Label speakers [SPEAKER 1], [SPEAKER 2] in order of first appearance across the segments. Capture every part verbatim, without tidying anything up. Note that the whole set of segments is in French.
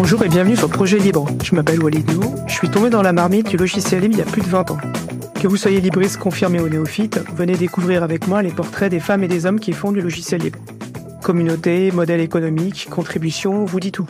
[SPEAKER 1] Bonjour et bienvenue sur Projet Libre. Je m'appelle Walid Nou, je suis tombé dans la marmite du logiciel libre il y a plus de vingt ans. Que vous soyez libriste confirmé ou néophyte, venez découvrir avec moi les portraits des femmes et des hommes qui font du logiciel libre. Communauté, modèle économique, contribution, vous dit tout.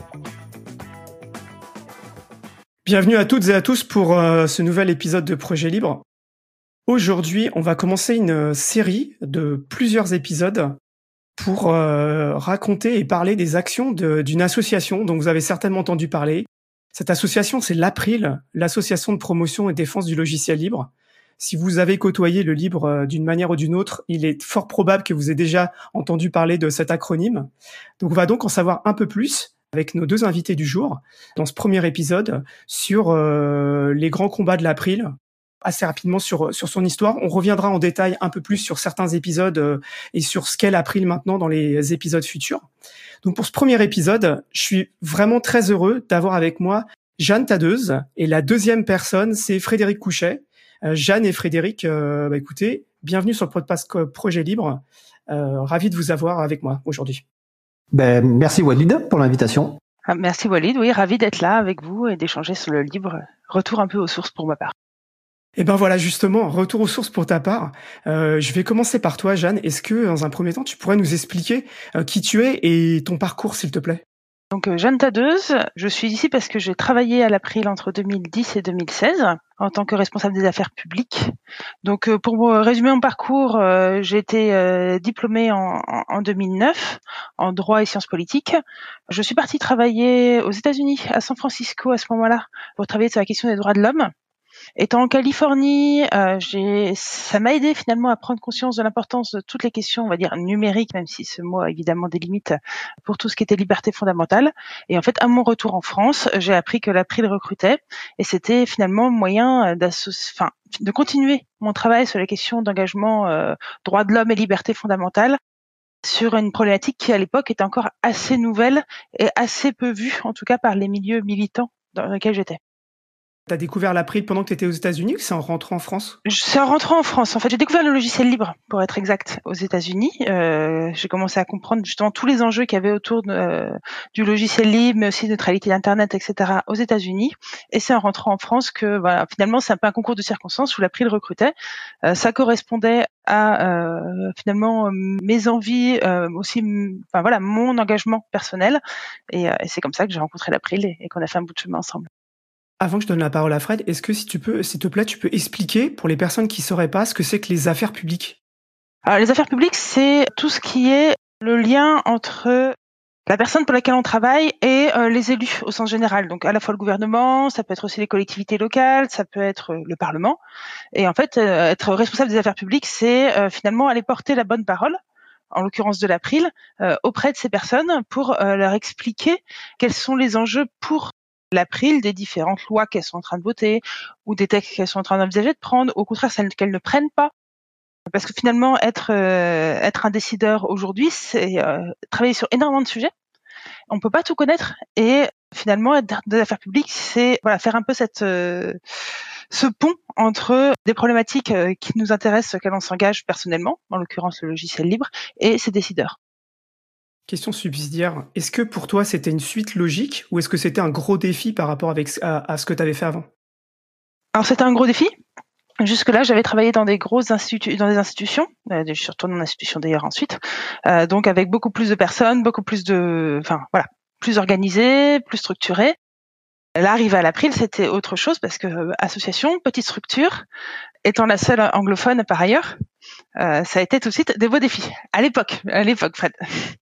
[SPEAKER 1] Bienvenue à toutes et à tous pour euh, ce nouvel épisode de Projet Libre. Aujourd'hui, on va commencer une série de plusieurs épisodes pour euh, raconter et parler des actions de, d'une association dont vous avez certainement entendu parler. Cette association, c'est l'April, l'association de promotion et défense du logiciel libre. Si vous avez côtoyé le libre euh, d'une manière ou d'une autre, il est fort probable que vous ayez déjà entendu parler de cet acronyme. Donc, on va donc en savoir un peu plus avec nos deux invités du jour dans ce premier épisode sur euh, les grands combats de l'April. Assez rapidement sur sur son histoire. On reviendra en détail un peu plus sur certains épisodes euh, et sur ce qu'est l'April maintenant dans les épisodes futurs. Donc pour ce premier épisode, je suis vraiment très heureux d'avoir avec moi Jeanne Tadeuse et la deuxième personne, c'est Frédéric Couchet. Euh, Jeanne et Frédéric, euh, bah écoutez, bienvenue sur le podcast Projet Libre. Euh, ravi de vous avoir avec moi aujourd'hui.
[SPEAKER 2] Ben, merci Walid pour l'invitation.
[SPEAKER 3] Ah, merci Walid, oui, ravi d'être là avec vous et d'échanger sur le libre. Retour un peu aux sources pour ma part.
[SPEAKER 1] Eh ben voilà, justement, retour aux sources pour ta part. Euh, je vais commencer par toi, Jeanne. Est-ce que, dans un premier temps, tu pourrais nous expliquer euh, qui tu es et ton parcours, s'il te plaît ?
[SPEAKER 3] Donc, euh, Jeanne Tadeuse, je suis ici parce que j'ai travaillé à l'April entre deux mille dix et deux mille seize en tant que responsable des affaires publiques. Donc, euh, pour résumer mon parcours, euh, j'ai été euh, diplômée en, en, en deux mille neuf en droit et sciences politiques. Je suis partie travailler aux États-Unis, à San Francisco à ce moment-là, pour travailler sur la question des droits de l'homme. Étant en Californie, euh, j'ai, ça m'a aidé finalement à prendre conscience de l'importance de toutes les questions, on va dire numériques, même si ce mot a évidemment des limites pour tout ce qui était liberté fondamentale. Et en fait, à mon retour en France, j'ai appris que l'April recrutait, et c'était finalement moyen enfin, de continuer mon travail sur les questions d'engagement euh, droits de l'homme et liberté fondamentale sur une problématique qui à l'époque était encore assez nouvelle et assez peu vue, en tout cas par les milieux militants dans lesquels j'étais.
[SPEAKER 1] T'as découvert l'April pendant que tu étais aux États-Unis ou c'est en rentrant en France ?
[SPEAKER 3] C'est en rentrant en France. En fait, j'ai découvert le logiciel libre, pour être exact, aux États-Unis. Euh, j'ai commencé à comprendre justement tous les enjeux qu'il y avait autour de, euh, du logiciel libre, mais aussi de neutralité d'Internet, et cetera, aux États-Unis. Et c'est en rentrant en France que, voilà, finalement, c'est un peu un concours de circonstances où l'April recrutait. Euh, ça correspondait à euh, finalement mes envies, euh, aussi, enfin voilà, mon engagement personnel. Et, euh, et c'est comme ça que j'ai rencontré l'April et, et qu'on a fait un bout de chemin ensemble.
[SPEAKER 1] Avant que je donne la parole à Fred, est-ce que si tu peux, s'il te plaît, tu peux expliquer pour les personnes qui ne sauraient pas ce que c'est que les affaires publiques ?
[SPEAKER 3] Alors, les affaires publiques, c'est tout ce qui est le lien entre la personne pour laquelle on travaille et euh, les élus au sens général. Donc à la fois le gouvernement, ça peut être aussi les collectivités locales, ça peut être euh, le Parlement. Et en fait, euh, être responsable des affaires publiques, c'est euh, finalement aller porter la bonne parole, en l'occurrence de l'April, euh, auprès de ces personnes pour euh, leur expliquer quels sont les enjeux pour l'April, des différentes lois qu'elles sont en train de voter ou des textes qu'elles sont en train d'envisager de prendre, au contraire celles qu'elles ne prennent pas. Parce que finalement, être euh, être un décideur aujourd'hui, c'est euh, travailler sur énormément de sujets. On peut pas tout connaître et finalement, être des affaires publiques, c'est voilà faire un peu cette euh, ce pont entre des problématiques euh, qui nous intéressent, auxquelles on s'engage personnellement, en l'occurrence le logiciel libre, et ces décideurs.
[SPEAKER 1] Question subsidiaire, est-ce que pour toi c'était une suite logique ou est-ce que c'était un gros défi par rapport avec, à, à ce que tu avais fait avant ?
[SPEAKER 3] Alors c'était un gros défi. Jusque-là, j'avais travaillé dans des grosses institu- dans des institutions. Euh, je suis retournée en institution d'ailleurs ensuite. Euh, donc avec beaucoup plus de personnes, beaucoup plus de, enfin voilà, plus organisé, plus structuré. Là, arrivé à l'April, c'était autre chose parce que euh, association, petite structure, étant la seule anglophone par ailleurs, euh, ça a été tout de suite des beaux défis. À l'époque, à l'époque, Fred.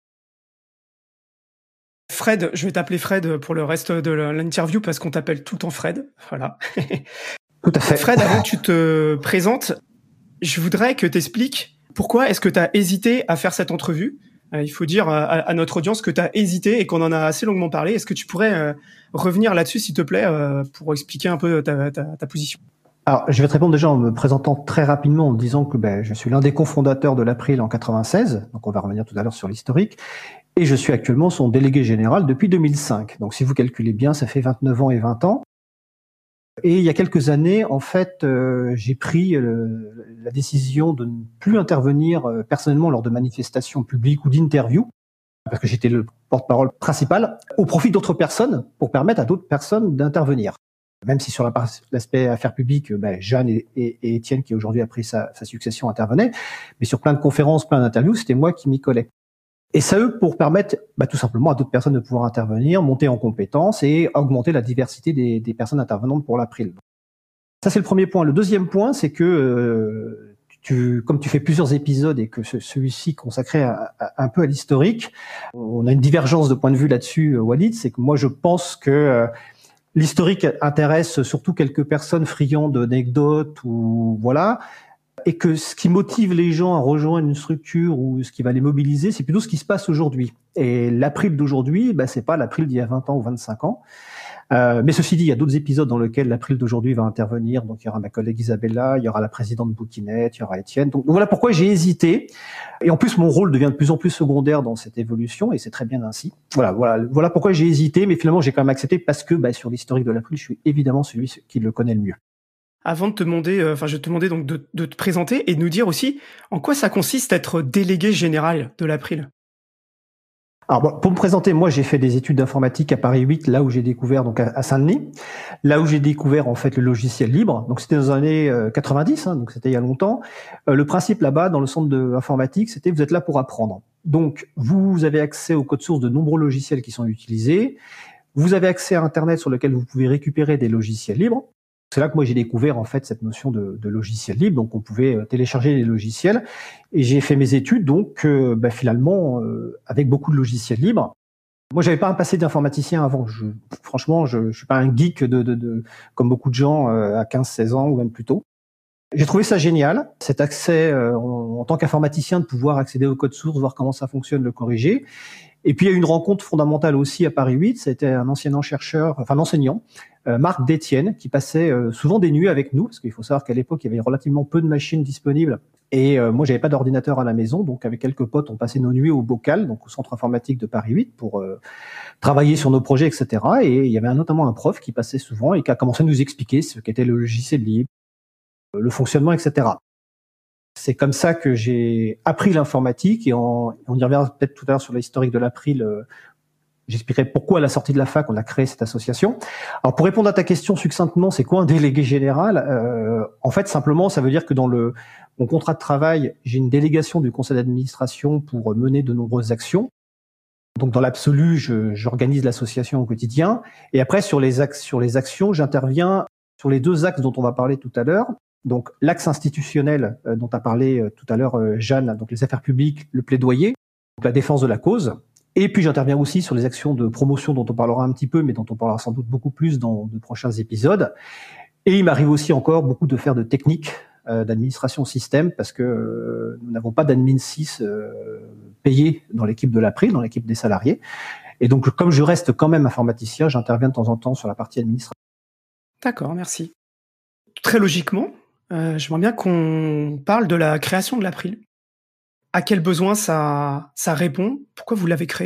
[SPEAKER 1] Fred, je vais t'appeler Fred pour le reste de l'interview parce qu'on t'appelle tout le temps Fred. Voilà.
[SPEAKER 2] Tout à fait.
[SPEAKER 1] Fred, avant que tu te présentes, je voudrais que tu expliques pourquoi est-ce que tu as hésité à faire cette entrevue. Euh, il faut dire à, à notre audience que tu as hésité et qu'on en a assez longuement parlé. Est-ce que tu pourrais euh, revenir là-dessus, s'il te plaît, euh, pour expliquer un peu ta, ta, ta position ?
[SPEAKER 2] Alors, je vais te répondre déjà en me présentant très rapidement en disant que ben, je suis l'un des cofondateurs de l'April en quatre-vingt-seize, donc on va revenir tout à l'heure sur l'historique, et je suis actuellement son délégué général depuis deux mille cinq. Donc si vous calculez bien, ça fait vingt-neuf ans et vingt ans. Et il y a quelques années, en fait, euh, j'ai pris euh, la décision de ne plus intervenir euh, personnellement lors de manifestations publiques ou d'interviews, parce que j'étais le porte-parole principal, au profit d'autres personnes pour permettre à d'autres personnes d'intervenir. Même si sur la part, l'aspect affaires publiques, ben, Jeanne et, et, et Étienne, qui aujourd'hui a pris sa, sa succession, intervenaient, mais sur plein de conférences, plein d'interviews, c'était moi qui m'y collais. Et ça, eux, pour permettre bah, tout simplement à d'autres personnes de pouvoir intervenir, monter en compétences et augmenter la diversité des, des personnes intervenantes pour l'April. Ça, c'est le premier point. Le deuxième point, c'est que euh, tu, comme tu fais plusieurs épisodes et que ce, celui-ci consacré à, à, un peu à l'historique, on a une divergence de point de vue là-dessus, Walid, c'est que moi, je pense que euh, l'historique intéresse surtout quelques personnes friandes d'anecdotes ou voilà, et que ce qui motive les gens à rejoindre une structure ou ce qui va les mobiliser, c'est plutôt ce qui se passe aujourd'hui. Et l'April d'aujourd'hui, bah, c'est pas l'April d'il y a vingt ans ou vingt-cinq ans. Euh, mais ceci dit, il y a d'autres épisodes dans lesquels l'April d'aujourd'hui va intervenir. Donc, il y aura ma collègue Isabella, il y aura la présidente Bouquinette, il y aura Étienne. Donc, voilà pourquoi j'ai hésité. Et en plus, mon rôle devient de plus en plus secondaire dans cette évolution, et c'est très bien ainsi. Voilà, voilà, voilà pourquoi j'ai hésité, mais finalement, j'ai quand même accepté parce que, bah, sur l'historique de l'April, je suis évidemment celui qui le connaît le mieux.
[SPEAKER 1] Avant de te demander, enfin, euh, je vais te demander donc de, de te présenter et de nous dire aussi en quoi ça consiste d'être délégué général de l'April.
[SPEAKER 2] Alors bon, pour me présenter, moi j'ai fait des études d'informatique à Paris huit, là où j'ai découvert donc à, à Saint-Denis, là où j'ai découvert en fait le logiciel libre. Donc c'était dans les années euh, quatre-vingt-dix, hein, donc c'était il y a longtemps. Euh, le principe là-bas dans le centre d'informatique, c'était vous êtes là pour apprendre. Donc vous avez accès au code source de nombreux logiciels qui sont utilisés. Vous avez accès à Internet sur lequel vous pouvez récupérer des logiciels libres. C'est là que moi j'ai découvert en fait cette notion de, de logiciel libre, donc on pouvait télécharger les logiciels, et j'ai fait mes études donc euh, bah, finalement euh, avec beaucoup de logiciels libres. Moi j'avais pas un passé d'informaticien avant, je, franchement je, je suis pas un geek de, de, de comme beaucoup de gens euh, à quinze seize ans ou même plus tôt. J'ai trouvé ça génial, cet accès euh, en, en tant qu'informaticien de pouvoir accéder au code source, voir comment ça fonctionne, le corriger. Et puis il y a eu une rencontre fondamentale aussi à Paris huit, c'était un ancien chercheur, enfin un enseignant, euh, Marc Détienne, qui passait euh, souvent des nuits avec nous, parce qu'il faut savoir qu'à l'époque il y avait relativement peu de machines disponibles, et euh, moi j'avais pas d'ordinateur à la maison, donc avec quelques potes on passait nos nuits au Bocal, donc au centre informatique de Paris huit, pour euh, travailler sur nos projets, et cetera. Et il y avait notamment un prof qui passait souvent et qui a commencé à nous expliquer ce qu'était le logiciel libre, le fonctionnement, et cetera. C'est comme ça que j'ai appris l'informatique, et on, on y reviendra peut-être tout à l'heure sur l'historique de l'April. Euh, J'expliquerai pourquoi à la sortie de la fac, on a créé cette association. Alors pour répondre à ta question succinctement, c'est quoi un délégué général ? euh, En fait, simplement, ça veut dire que dans le mon contrat de travail, j'ai une délégation du conseil d'administration pour mener de nombreuses actions. Donc dans l'absolu, je, j'organise l'association au quotidien. Et après, sur les axes, sur les actions, j'interviens sur les deux axes dont on va parler tout à l'heure. Donc l'axe institutionnel euh, dont a parlé euh, tout à l'heure euh, Jeanne, donc les affaires publiques, le plaidoyer, donc la défense de la cause. Et puis j'interviens aussi sur les actions de promotion dont on parlera un petit peu, mais dont on parlera sans doute beaucoup plus dans de prochains épisodes. Et il m'arrive aussi encore beaucoup de faire de techniques euh, d'administration système, parce que euh, nous n'avons pas d'admin six euh, payé dans l'équipe de l'April, dans l'équipe des salariés. Et donc comme je reste quand même informaticien, j'interviens de temps en temps sur la partie administrative.
[SPEAKER 1] D'accord, merci. Très logiquement, euh, j'aimerais bien qu'on parle de la création de l'April. À quel besoin ça, ça répond ? Pourquoi vous l'avez créé ?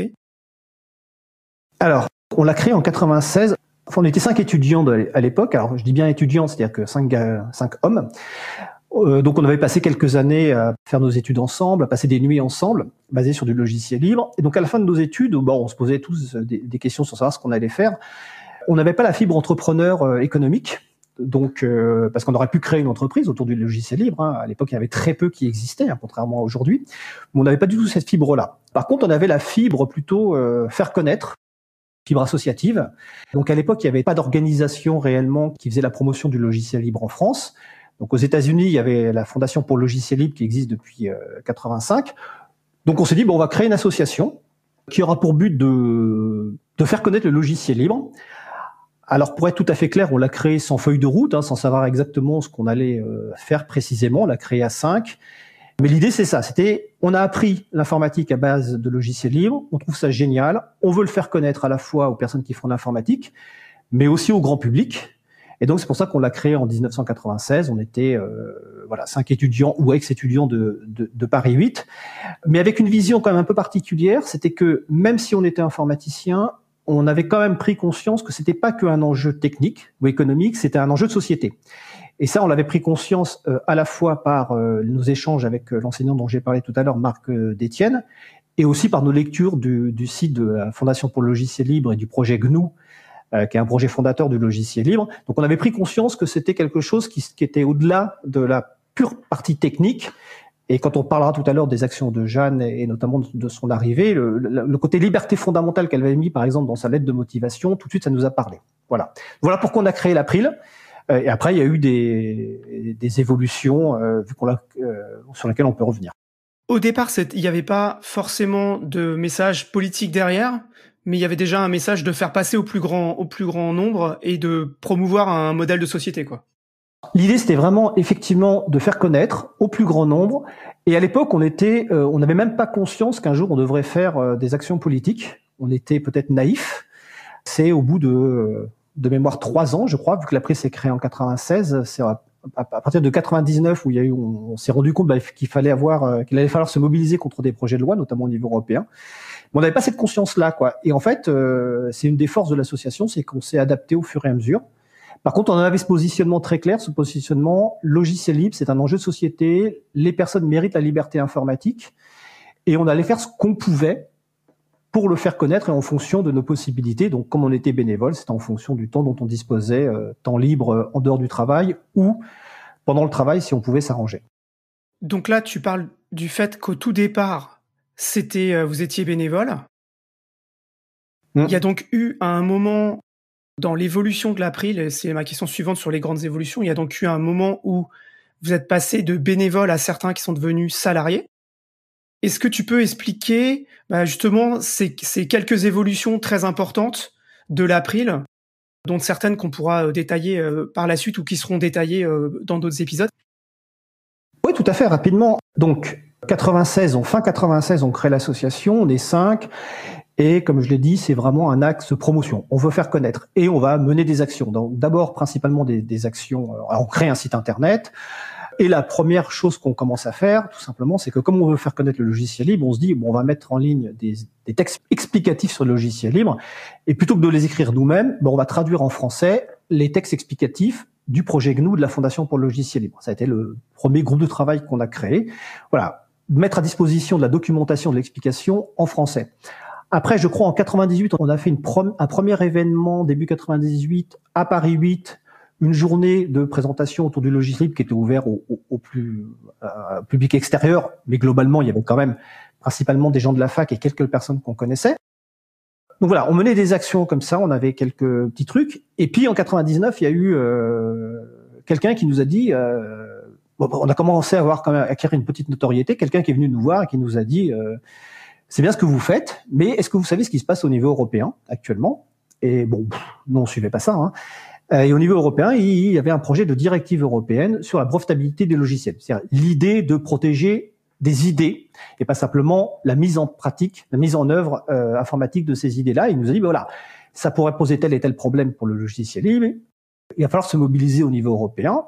[SPEAKER 2] Alors, on l'a créé en quatre-vingt-seize. Enfin, on était cinq étudiants de, à l'époque. Alors, je dis bien étudiants, c'est-à-dire que cinq, cinq hommes. Euh, donc, on avait passé quelques années à faire nos études ensemble, à passer des nuits ensemble, basées sur du logiciel libre. Et donc, à la fin de nos études, bon, on se posait tous des, des questions sur savoir ce qu'on allait faire. On n'avait pas la fibre entrepreneur euh, économique. Donc, euh, parce qu'on aurait pu créer une entreprise autour du logiciel libre. Hein. À l'époque, il y avait très peu qui existaient, hein, contrairement à aujourd'hui. Mais on n'avait pas du tout cette fibre-là. Par contre, on avait la fibre plutôt euh, faire connaître, fibre associative. Donc, à l'époque, il n'y avait pas d'organisation réellement qui faisait la promotion du logiciel libre en France. Donc, aux États-Unis, il y avait la Fondation pour le logiciel libre qui existe depuis euh, quatre-vingt-cinq. Donc, on s'est dit, bon, on va créer une association qui aura pour but de, de faire connaître le logiciel libre. Alors, pour être tout à fait clair, on l'a créé sans feuille de route, hein, sans savoir exactement ce qu'on allait euh, faire précisément. On l'a créé à cinq. Mais l'idée, c'est ça. C'était, on a appris l'informatique à base de logiciels libres. On trouve ça génial. On veut le faire connaître à la fois aux personnes qui font l'informatique, mais aussi au grand public. Et donc, c'est pour ça qu'on l'a créé en dix-neuf cent quatre-vingt-seize. On était, euh, voilà, cinq étudiants ou ex-étudiants de, de, de Paris huit. Mais avec une vision quand même un peu particulière. C'était que même si on était informaticien, on avait quand même pris conscience que c'était pas qu'un enjeu technique ou économique, c'était un enjeu de société. Et ça, on l'avait pris conscience euh, à la fois par euh, nos échanges avec euh, l'enseignant dont j'ai parlé tout à l'heure, Marc euh, Détienne, et aussi par nos lectures du, du site de la Fondation pour le logiciel libre et du projet G N U, euh, qui est un projet fondateur du logiciel libre. Donc on avait pris conscience que c'était quelque chose qui, qui était au-delà de la pure partie technique. Et quand on parlera tout à l'heure des actions de Jeanne et notamment de son arrivée, le, le, le côté liberté fondamentale qu'elle avait mis par exemple dans sa lettre de motivation, tout de suite ça nous a parlé. Voilà. Voilà pourquoi on a créé l'April. Et après il y a eu des, des évolutions euh, vu qu'on l'a, euh, sur lesquelles on peut revenir.
[SPEAKER 1] Au départ, il n'y avait pas forcément de message politique derrière, mais il y avait déjà un message de faire passer au plus grand, au plus grand nombre et de promouvoir un modèle de société, quoi.
[SPEAKER 2] L'idée, c'était vraiment effectivement de faire connaître au plus grand nombre. Et à l'époque, on était, euh, on n'avait même pas conscience qu'un jour on devrait faire euh, des actions politiques. On était peut-être naïfs. C'est au bout de, de mémoire trois ans, je crois, vu que l'April s'est créé en quatre-vingt-seize. C'est à, à partir de quatre-vingt-dix-neuf où il y a eu, on, on s'est rendu compte bah, qu'il fallait avoir, euh, qu'il allait falloir se mobiliser contre des projets de loi, notamment au niveau européen. Mais on n'avait pas cette conscience-là, quoi. Et en fait, euh, c'est une des forces de l'association, c'est qu'on s'est adapté au fur et à mesure. Par contre, on en avait ce positionnement très clair, ce positionnement logiciel libre, c'est un enjeu de société, les personnes méritent la liberté informatique, et on allait faire ce qu'on pouvait pour le faire connaître et en fonction de nos possibilités. Donc, comme on était bénévole, c'était en fonction du temps dont on disposait, euh, temps libre euh, en dehors du travail ou pendant le travail si on pouvait s'arranger.
[SPEAKER 1] Donc là, tu parles du fait qu'au tout départ, c'était, euh, vous étiez bénévole. Mmh. Il y a donc eu à un moment dans l'évolution de l'April, et c'est ma question suivante sur les grandes évolutions, il y a donc eu un moment où vous êtes passé de bénévoles à certains qui sont devenus salariés. Est-ce que tu peux expliquer bah, justement ces, ces quelques évolutions très importantes de l'April, dont certaines qu'on pourra détailler euh, par la suite ou qui seront détaillées euh, dans d'autres épisodes?
[SPEAKER 2] Oui, tout à fait, rapidement. Donc, quatre-vingt-seize, on, fin quatre-vingt-seize, on crée l'association, on est cinq. Et comme je l'ai dit, c'est vraiment un axe promotion. On veut faire connaître et on va mener des actions. Donc, d'abord, principalement des, des actions. Alors, on crée un site internet. Et la première chose qu'on commence à faire, tout simplement, c'est que comme on veut faire connaître le logiciel libre, on se dit, bon, on va mettre en ligne des, des textes explicatifs sur le logiciel libre. Et plutôt que de les écrire nous-mêmes, bon, on va traduire en français les textes explicatifs du projet G N U de la Fondation pour le logiciel libre. Ça a été le premier groupe de travail qu'on a créé. Voilà. Mettre à disposition de la documentation, de l'explication en français. Après, je crois, en quatre-vingt-dix-huit, on a fait une prom- un premier événement, début quatre-vingt-dix-huit, à Paris huit, une journée de présentation autour du logiciel libre qui était ouvert au, au, au plus euh, public extérieur, mais globalement, il y avait quand même principalement des gens de la fac et quelques personnes qu'on connaissait. Donc voilà, on menait des actions comme ça, on avait quelques petits trucs. Et puis, en quatre-vingt-dix-neuf, il y a eu euh, quelqu'un qui nous a dit... Euh, bon, on a commencé à avoir quand même, à acquérir une petite notoriété, quelqu'un qui est venu nous voir et qui nous a dit... Euh, c'est bien ce que vous faites, mais est-ce que vous savez ce qui se passe au niveau européen actuellement? Et bon, pff, nous on suivait pas ça. Hein. Et au niveau européen, il y avait un projet de directive européenne sur la brevetabilité des logiciels. C'est-à-dire l'idée de protéger des idées et pas simplement la mise en pratique, la mise en œuvre euh, informatique de ces idées-là. Il nous a dit, ben voilà, ça pourrait poser tel et tel problème pour le logiciel libre. Il va falloir se mobiliser au niveau européen.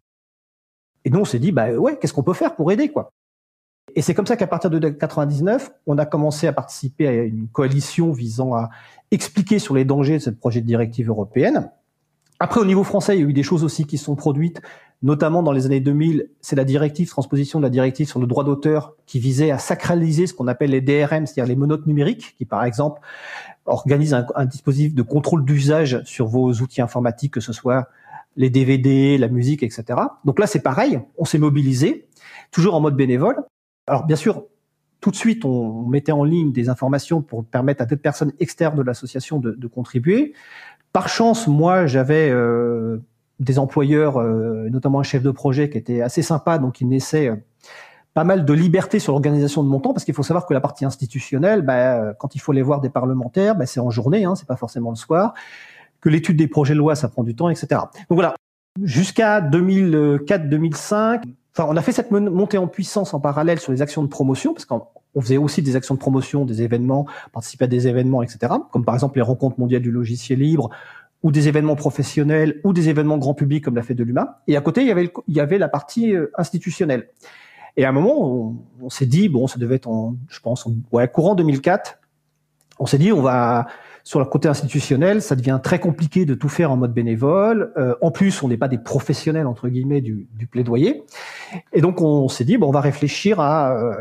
[SPEAKER 2] Et nous on s'est dit, bah ouais, qu'est-ce qu'on peut faire pour aider, quoi? Et c'est comme ça qu'à partir de quatre-vingt-dix-neuf, on a commencé à participer à une coalition visant à expliquer sur les dangers de ce projet de directive européenne. Après, au niveau français, il y a eu des choses aussi qui sont produites, notamment dans les années deux mille. C'est la directive, transposition de la directive sur le droit d'auteur qui visait à sacraliser ce qu'on appelle les D R M, c'est-à-dire les monotes numériques, qui par exemple organisent un, un dispositif de contrôle d'usage sur vos outils informatiques, que ce soit les D V D, la musique, et cetera. Donc là, c'est pareil, on s'est mobilisé, toujours en mode bénévole. Alors bien sûr, tout de suite, on mettait en ligne des informations pour permettre à des personnes externes de l'association de, de contribuer. Par chance, moi, j'avais euh, des employeurs, euh, notamment un chef de projet qui était assez sympa, donc il me laissait euh, pas mal de liberté sur l'organisation de mon temps, parce qu'il faut savoir que la partie institutionnelle, bah, quand il faut aller voir des parlementaires, bah, c'est en journée, hein, c'est pas forcément le soir, que l'étude des projets de loi, ça prend du temps, et cetera. Donc voilà, jusqu'à deux mille quatre deux mille cinq... Enfin, on a fait cette montée en puissance en parallèle sur les actions de promotion, parce qu'on faisait aussi des actions de promotion, des événements, participer à des événements, et cetera. Comme par exemple les rencontres mondiales du logiciel libre, ou des événements professionnels, ou des événements grand public comme la fête de l'U M A. Et à côté, il y avait, il y avait la partie institutionnelle. Et à un moment, on, on s'est dit, bon, ça devait être en, je pense, en, ouais, courant deux mille quatre, on s'est dit, on va Sur le côté institutionnel, ça devient très compliqué de tout faire en mode bénévole. Euh, en plus, on n'est pas des professionnels entre guillemets du, du plaidoyer. Et donc, on s'est dit, bon, on va réfléchir à euh,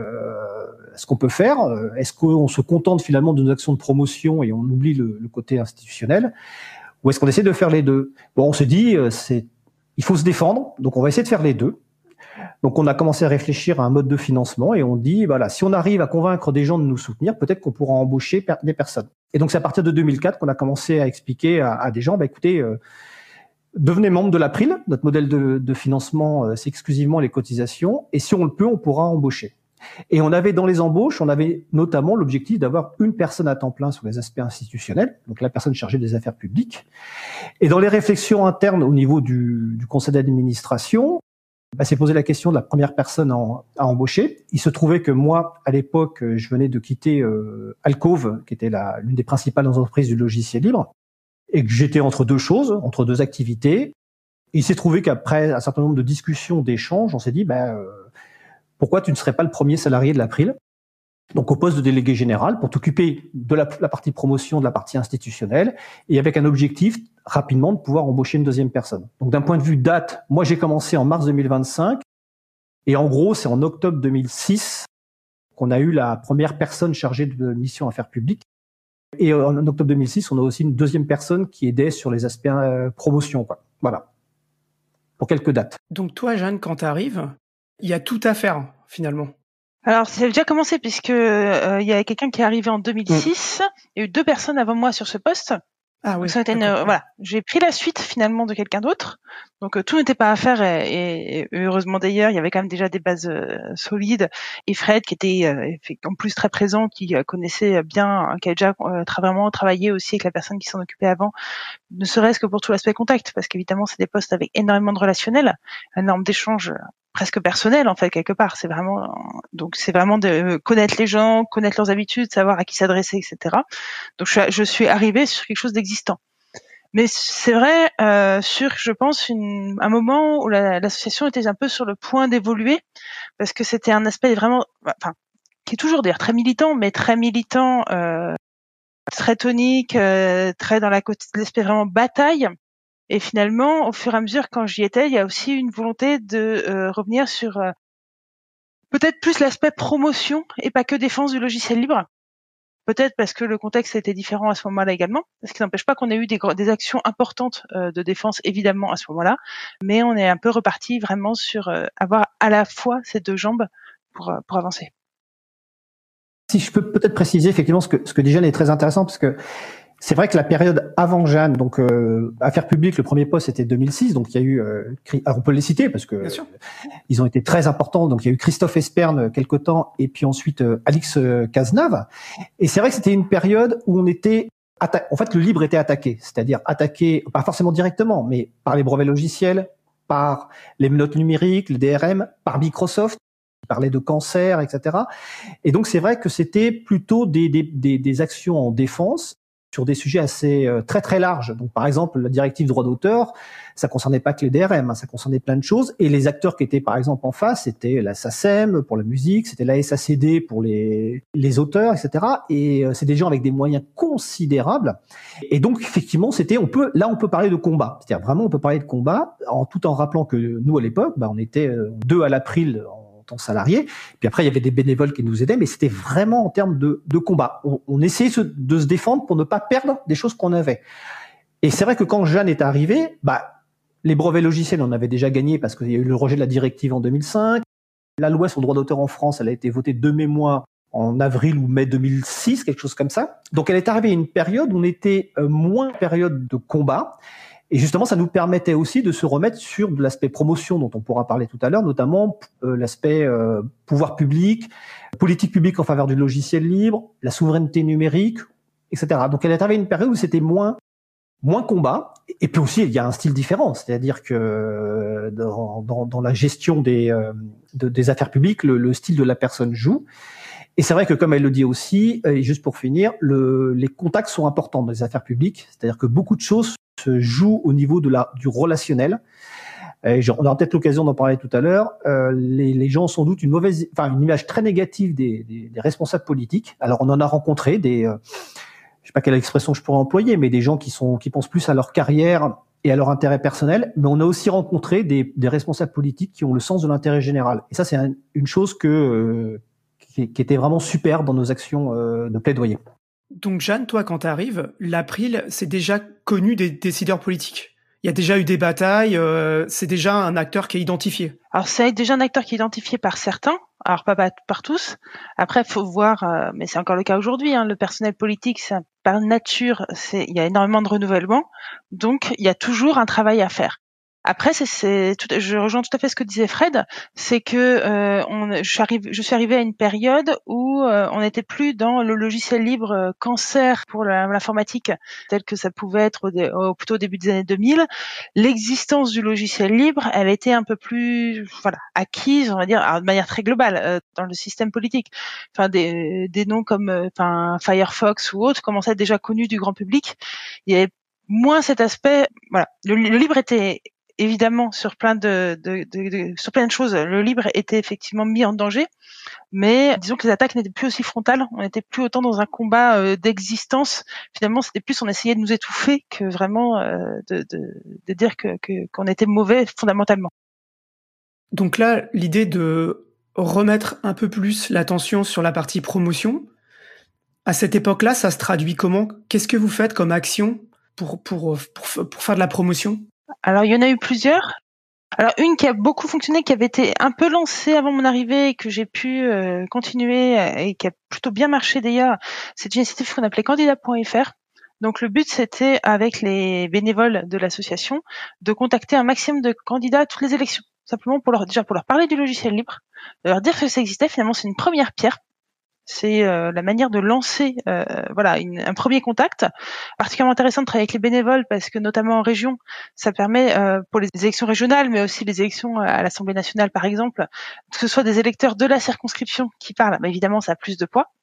[SPEAKER 2] ce qu'on peut faire. Est-ce qu'on se contente finalement de nos actions de promotion et on oublie le, le côté institutionnel, ou est-ce qu'on essaie de faire les deux? Bon, on s'est dit, c'est, il faut se défendre, donc on va essayer de faire les deux. Donc, on a commencé à réfléchir à un mode de financement et on dit, voilà, si on arrive à convaincre des gens de nous soutenir, peut-être qu'on pourra embaucher per- des personnes. Et donc, c'est à partir de deux mille quatre qu'on a commencé à expliquer à, à des gens, bah, écoutez, euh, devenez membre de l'April. Notre modèle de, de financement, euh, c'est exclusivement les cotisations. Et si on le peut, on pourra embaucher. Et on avait dans les embauches, on avait notamment l'objectif d'avoir une personne à temps plein sur les aspects institutionnels, donc la personne chargée des affaires publiques. Et dans les réflexions internes au niveau du, du conseil d'administration, bah, c'est posé la question de la première personne en, à embaucher. Il se trouvait que moi, à l'époque, je venais de quitter euh, Alcove, qui était la, l'une des principales entreprises du logiciel libre, et que j'étais entre deux choses, entre deux activités. Il s'est trouvé qu'après un certain nombre de discussions, d'échanges, on s'est dit, bah, euh, pourquoi tu ne serais pas le premier salarié de l'April? Donc au poste de délégué général, pour t'occuper de la, la partie promotion, de la partie institutionnelle, et avec un objectif rapidement de pouvoir embaucher une deuxième personne. Donc d'un point de vue date, moi j'ai commencé en mars deux mille vingt-cinq, et en gros c'est en octobre deux mille six qu'on a eu la première personne chargée de mission affaires publiques. Et en octobre deux mille six, on a aussi une deuxième personne qui aidait sur les aspects euh, promotion, quoi. Voilà, pour quelques dates.
[SPEAKER 1] Donc toi, Jeanne, quand tu arrives, il y a tout à faire finalement.
[SPEAKER 3] Alors, ça a déjà commencé puisque euh, il y a quelqu'un qui est arrivé en deux mille six. Mmh. Il y a eu deux personnes avant moi sur ce poste.
[SPEAKER 1] Ah oui.
[SPEAKER 3] Donc, ça a été une, euh, voilà, j'ai pris la suite finalement de quelqu'un d'autre. Donc euh, tout n'était pas à faire et, et, et heureusement d'ailleurs, il y avait quand même déjà des bases euh, solides. Et Fred qui était euh, en plus très présent, qui euh, connaissait bien, qui a déjà euh, tra- vraiment travaillé aussi avec la personne qui s'en occupait avant, ne serait-ce que pour tout l'aspect contact, parce qu'évidemment c'est des postes avec énormément de relationnel, un nombre d'échanges presque personnel en fait quelque part. C'est vraiment donc c'est vraiment de connaître les gens, connaître leurs habitudes, savoir à qui s'adresser, et cetera. Donc je suis, je suis arrivée sur quelque chose d'existant. Mais c'est vrai euh, sur je pense une, un moment où la, l'association était un peu sur le point d'évoluer parce que c'était un aspect vraiment, enfin qui est toujours d'ailleurs très militant, mais très militant, euh, très tonique, euh, très dans la l'aspect vraiment bataille. Et finalement, au fur et à mesure, quand j'y étais, il y a aussi une volonté de euh, revenir sur euh, peut-être plus l'aspect promotion et pas que défense du logiciel libre. Peut-être parce que le contexte était différent à ce moment-là également, ce qui n'empêche pas qu'on ait eu des, des actions importantes euh, de défense évidemment à ce moment-là, mais on est un peu reparti vraiment sur euh, avoir à la fois ces deux jambes pour, euh, pour avancer.
[SPEAKER 2] Si je peux peut-être préciser effectivement ce que, ce que dit Jeanne est très intéressant parce que c'est vrai que la période avant Jeanne, donc euh, affaires publiques, le premier poste c'était deux mille six, donc il y a eu, euh, alors on peut les citer parce que euh, ils ont été très importants. Donc il y a eu Christophe Esperne quelque temps et puis ensuite euh, Alix euh, Cazenave. Et c'est vrai que c'était une période où on était, atta- en fait le libre était attaqué, c'est-à-dire attaqué pas forcément directement, mais par les brevets logiciels, par les notes numériques, le D R M, par Microsoft qui parlait de cancer, et cetera. Et donc c'est vrai que c'était plutôt des, des, des, des actions en défense sur des sujets assez euh, très très larges. Donc par exemple la directive droit d'auteur, ça concernait pas que les D R M, hein, ça concernait plein de choses. Et les acteurs qui étaient par exemple en face, c'était la SACEM pour la musique, c'était la S A C D pour les les auteurs, et cetera. Et euh, c'est des gens avec des moyens considérables. Et donc effectivement, c'était on peut là on peut parler de combat. C'est-à-dire vraiment on peut parler de combat en tout en rappelant que nous à l'époque, bah, on était euh, deux à l'April en tant que salariés. Puis après, il y avait des bénévoles qui nous aidaient, mais c'était vraiment en termes de, de combat. On, on essayait de se défendre pour ne pas perdre des choses qu'on avait. Et c'est vrai que quand Jeanne est arrivée, bah, les brevets logiciels, on avait déjà gagné parce qu'il y a eu le rejet de la directive en deux mille cinq. La loi sur le droit d'auteur en France, elle a été votée de mémoire en avril ou mai deux mille six, quelque chose comme ça. Donc elle est arrivée à une période où on était euh, moins en période de combat. Et justement, ça nous permettait aussi de se remettre sur de l'aspect promotion dont on pourra parler tout à l'heure, notamment euh, l'aspect euh, pouvoir public, politique publique en faveur du logiciel libre, la souveraineté numérique, et cetera. Donc elle est arrivée à une période où c'était moins moins combat. Et puis aussi, il y a un style différent, c'est-à-dire que dans, dans, dans la gestion des, euh, de, des affaires publiques, le, le style de la personne joue. Et c'est vrai que, comme elle le dit aussi, et juste pour finir, le, les contacts sont importants dans les affaires publiques, c'est-à-dire que beaucoup de choses se jouent au niveau de la, du relationnel. Et on aura peut-être l'occasion d'en parler tout à l'heure. Euh, les, les gens ont sans doute une mauvaise, enfin une image très négative des, des, des responsables politiques. Alors on en a rencontré des, euh, je sais pas quelle expression je pourrais employer, mais des gens qui sont qui pensent plus à leur carrière et à leur intérêt personnel. Mais on a aussi rencontré des, des responsables politiques qui ont le sens de l'intérêt général. Et ça, c'est un, une chose que euh, qui, qui était vraiment super dans nos actions euh, de plaidoyer.
[SPEAKER 1] Donc Jeanne, toi, quand tu arrives, l'April, c'est déjà connu des décideurs politiques. Il y a déjà eu des batailles, euh, c'est déjà un acteur qui est identifié.
[SPEAKER 3] Alors c'est déjà un acteur qui est identifié par certains, alors pas par tous. Après, il faut voir, euh, mais c'est encore le cas aujourd'hui, hein, le personnel politique, c'est, par nature, c'est, il y a énormément de renouvellement, donc il y a toujours un travail à faire. Après, c'est, c'est tout, je rejoins tout à fait ce que disait Fred, c'est que euh, on, je, suis arrivé, je suis arrivée à une période où euh, on n'était plus dans le logiciel libre euh, cancer pour la, l'informatique, tel que ça pouvait être au, au, plutôt au début des années deux mille. L'existence du logiciel libre, elle était un peu plus, voilà, acquise, on va dire, alors, de manière très globale euh, dans le système politique. Enfin, des, des noms comme, euh, enfin, Firefox ou autres commençaient à être déjà connus du grand public. Il y avait moins cet aspect, voilà, le, le libre était évidemment sur plein de, de, de, de sur plein de choses, le libre était effectivement mis en danger, mais disons que les attaques n'étaient plus aussi frontales, on n'était plus autant dans un combat euh, d'existence. Finalement, c'était plus on essayait de nous étouffer que vraiment euh, de, de, de dire que, que qu'on était mauvais fondamentalement.
[SPEAKER 1] Donc là, l'idée de remettre un peu plus l'attention sur la partie promotion, à cette époque-là, ça se traduit comment ? Qu'est-ce que vous faites comme action pour pour pour, pour faire de la promotion ?
[SPEAKER 3] Alors, il y en a eu plusieurs. Alors, une qui a beaucoup fonctionné, qui avait été un peu lancée avant mon arrivée et que j'ai pu euh, continuer et qui a plutôt bien marché d'ailleurs, c'est une initiative qu'on appelait candidat point f r. Donc, le but, c'était, avec les bénévoles de l'association, de contacter un maximum de candidats à toutes les élections. Simplement pour leur, déjà pour leur parler du logiciel libre, de leur dire que ça existait. Finalement, c'est une première pierre. C'est euh, la manière de lancer euh, voilà une, un premier contact. Particulièrement intéressant de travailler avec les bénévoles parce que notamment en région, ça permet euh, pour les élections régionales, mais aussi les élections à l'Assemblée nationale par exemple, que ce soit des électeurs de la circonscription qui parlent. Bah, évidemment, ça a plus de poids.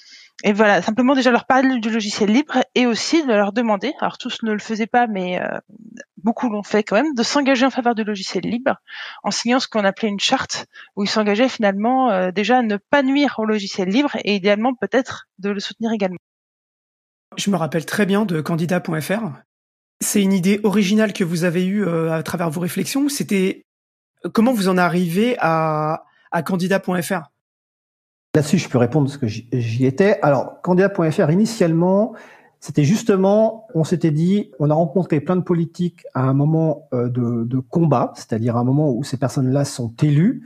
[SPEAKER 3] Et voilà, simplement déjà leur parler du logiciel libre et aussi de leur demander, alors tous ne le faisaient pas, mais euh, beaucoup l'ont fait quand même, de s'engager en faveur du logiciel libre en signant ce qu'on appelait une charte où ils s'engageaient finalement euh, déjà à ne pas nuire au logiciel libre et idéalement peut-être de le soutenir également.
[SPEAKER 1] Je me rappelle très bien de candidat point f r. C'est une idée originale que vous avez eue euh, à travers vos réflexions. C'était comment vous en arrivez à, à candidat point f r ?
[SPEAKER 2] Là-dessus, je peux répondre parce que j'y étais. Alors, candidat point f r, initialement, c'était justement, on s'était dit, on a rencontré plein de politiques à un moment euh, de, de combat, c'est-à-dire à un moment où ces personnes-là sont élues.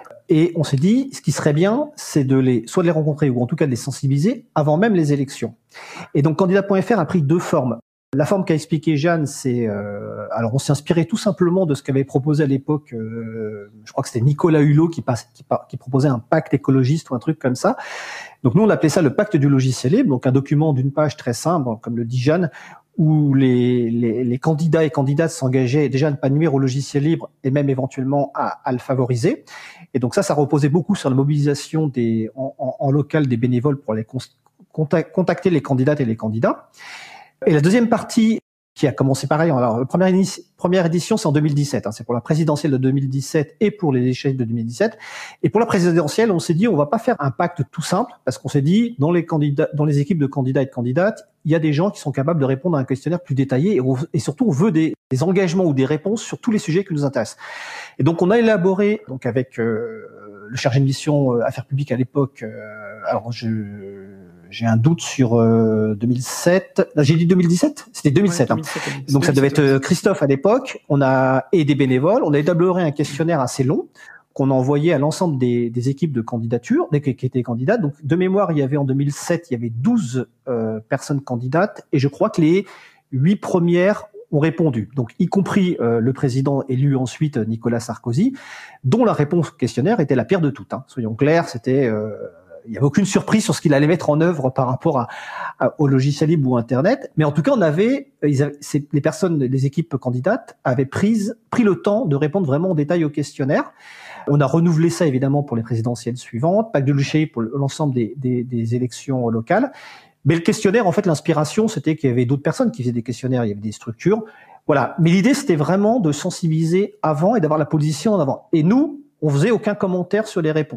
[SPEAKER 2] Et on s'est dit, ce qui serait bien, c'est de les, soit de les rencontrer ou en tout cas de les sensibiliser avant même les élections. Et donc, candidat point f r a pris deux formes. La forme qu'a expliqué Jeanne, c'est euh, alors on s'est inspiré tout simplement de ce qu'avait proposé à l'époque, euh, je crois que c'était Nicolas Hulot qui, passe, qui, qui proposait un pacte écologiste ou un truc comme ça. Donc nous on appelait ça le pacte du logiciel libre, donc un document d'une page très simple, comme le dit Jeanne, où les, les, les candidats et candidates s'engageaient déjà à ne pas nuire au logiciel libre et même éventuellement à, à le favoriser. Et donc ça, ça reposait beaucoup sur la mobilisation des, en, en, en local des bénévoles pour aller contacter les candidates et les candidats. Et la deuxième partie, qui a commencé pareil, alors la première, première édition, c'est en deux mille dix-sept, hein, c'est pour la présidentielle de deux mille dix-sept et pour les échelles de deux mille dix-sept. Et pour la présidentielle, on s'est dit, on va pas faire un pacte tout simple, parce qu'on s'est dit, dans les candidats, dans les équipes de candidats et de candidates, il y a des gens qui sont capables de répondre à un questionnaire plus détaillé, et, on, et surtout, on veut des, des engagements ou des réponses sur tous les sujets qui nous intéressent. Et donc, on a élaboré, donc avec euh, le chargé de mission euh, Affaires publiques à l'époque, euh, alors je... J'ai un doute sur euh, deux mille sept. J'ai dit deux mille dix-sept ? C'était deux mille sept. Ouais, deux mille sept, hein. Donc ça devait être Christophe à l'époque. On a et des bénévoles. On a élaboré un questionnaire assez long qu'on a envoyé à l'ensemble des, des équipes de candidature, des qui étaient candidates. Donc de mémoire, il y avait en deux mille sept, il y avait douze euh, personnes candidates et je crois que les huit premières ont répondu. Donc y compris euh, le président élu ensuite Nicolas Sarkozy, dont la réponse au questionnaire était la pire de toutes. Hein. Soyons clairs, c'était euh, il n'y avait aucune surprise sur ce qu'il allait mettre en œuvre par rapport à, à, au logiciel libre ou Internet. Mais en tout cas, on avait, ils avaient les personnes, les équipes candidates avaient pris, pris le temps de répondre vraiment en détail au questionnaire. On a renouvelé ça évidemment pour les présidentielles suivantes, pacte de logiciel libre pour l'ensemble des, des, des élections locales. Mais le questionnaire, en fait, l'inspiration, c'était qu'il y avait d'autres personnes qui faisaient des questionnaires, il y avait des structures. Voilà. Mais l'idée, c'était vraiment de sensibiliser avant et d'avoir la position en avant. Et nous, on faisait aucun commentaire sur les réponses.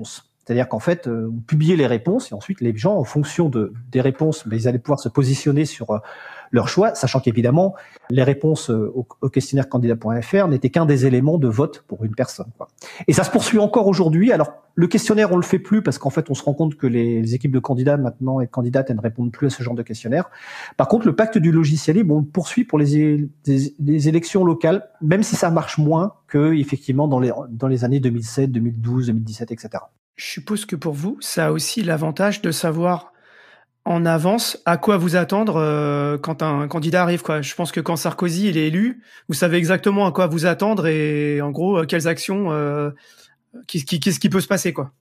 [SPEAKER 2] C'est-à-dire qu'en fait, euh, on publiait les réponses et ensuite les gens, en fonction de, des réponses, ben, ils allaient pouvoir se positionner sur euh, leur choix, sachant qu'évidemment, les réponses euh, au, au questionnaire candidat point f r n'étaient qu'un des éléments de vote pour une personne, quoi. Et ça se poursuit encore aujourd'hui. Alors, le questionnaire, on le fait plus parce qu'en fait, on se rend compte que les, les équipes de candidats maintenant et de candidates, elles ne répondent plus à ce genre de questionnaire. Par contre, le pacte du logiciel libre, on le poursuit pour les, les, les élections locales, même si ça marche moins que, effectivement, dans les, dans les années deux mille sept, deux mille douze, deux mille dix-sept, et cetera.
[SPEAKER 1] Je suppose que pour vous, ça a aussi l'avantage de savoir en avance à quoi vous attendre euh, quand un candidat arrive, quoi. Je pense que quand Sarkozy il est élu, vous savez exactement à quoi vous attendre et en gros, quelles actions, euh, qu'est-ce qui, qu'est-ce qui peut se passer, quoi.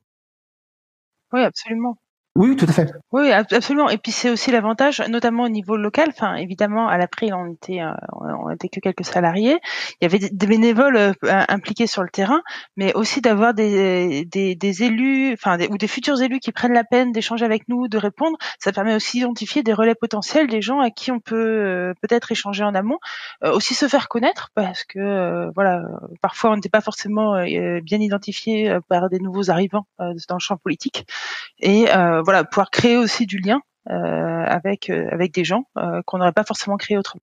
[SPEAKER 3] Oui, absolument.
[SPEAKER 2] Oui, tout à fait.
[SPEAKER 3] Oui, absolument. Et puis c'est aussi l'avantage, notamment au niveau local. Enfin, évidemment, à l'April, on était, euh, on était que quelques salariés. Il y avait des bénévoles euh, impliqués sur le terrain, mais aussi d'avoir des, des, des élus, enfin, des, ou des futurs élus qui prennent la peine d'échanger avec nous, de répondre. Ça permet aussi d'identifier des relais potentiels, des gens à qui on peut euh, peut-être échanger en amont, euh, aussi se faire connaître, parce que euh, voilà, parfois on n'était pas forcément euh, bien identifié par des nouveaux arrivants euh, dans le champ politique. Et euh, voilà, pouvoir créer aussi du lien euh, avec euh, avec des gens euh, qu'on n'aurait pas forcément créé autrement.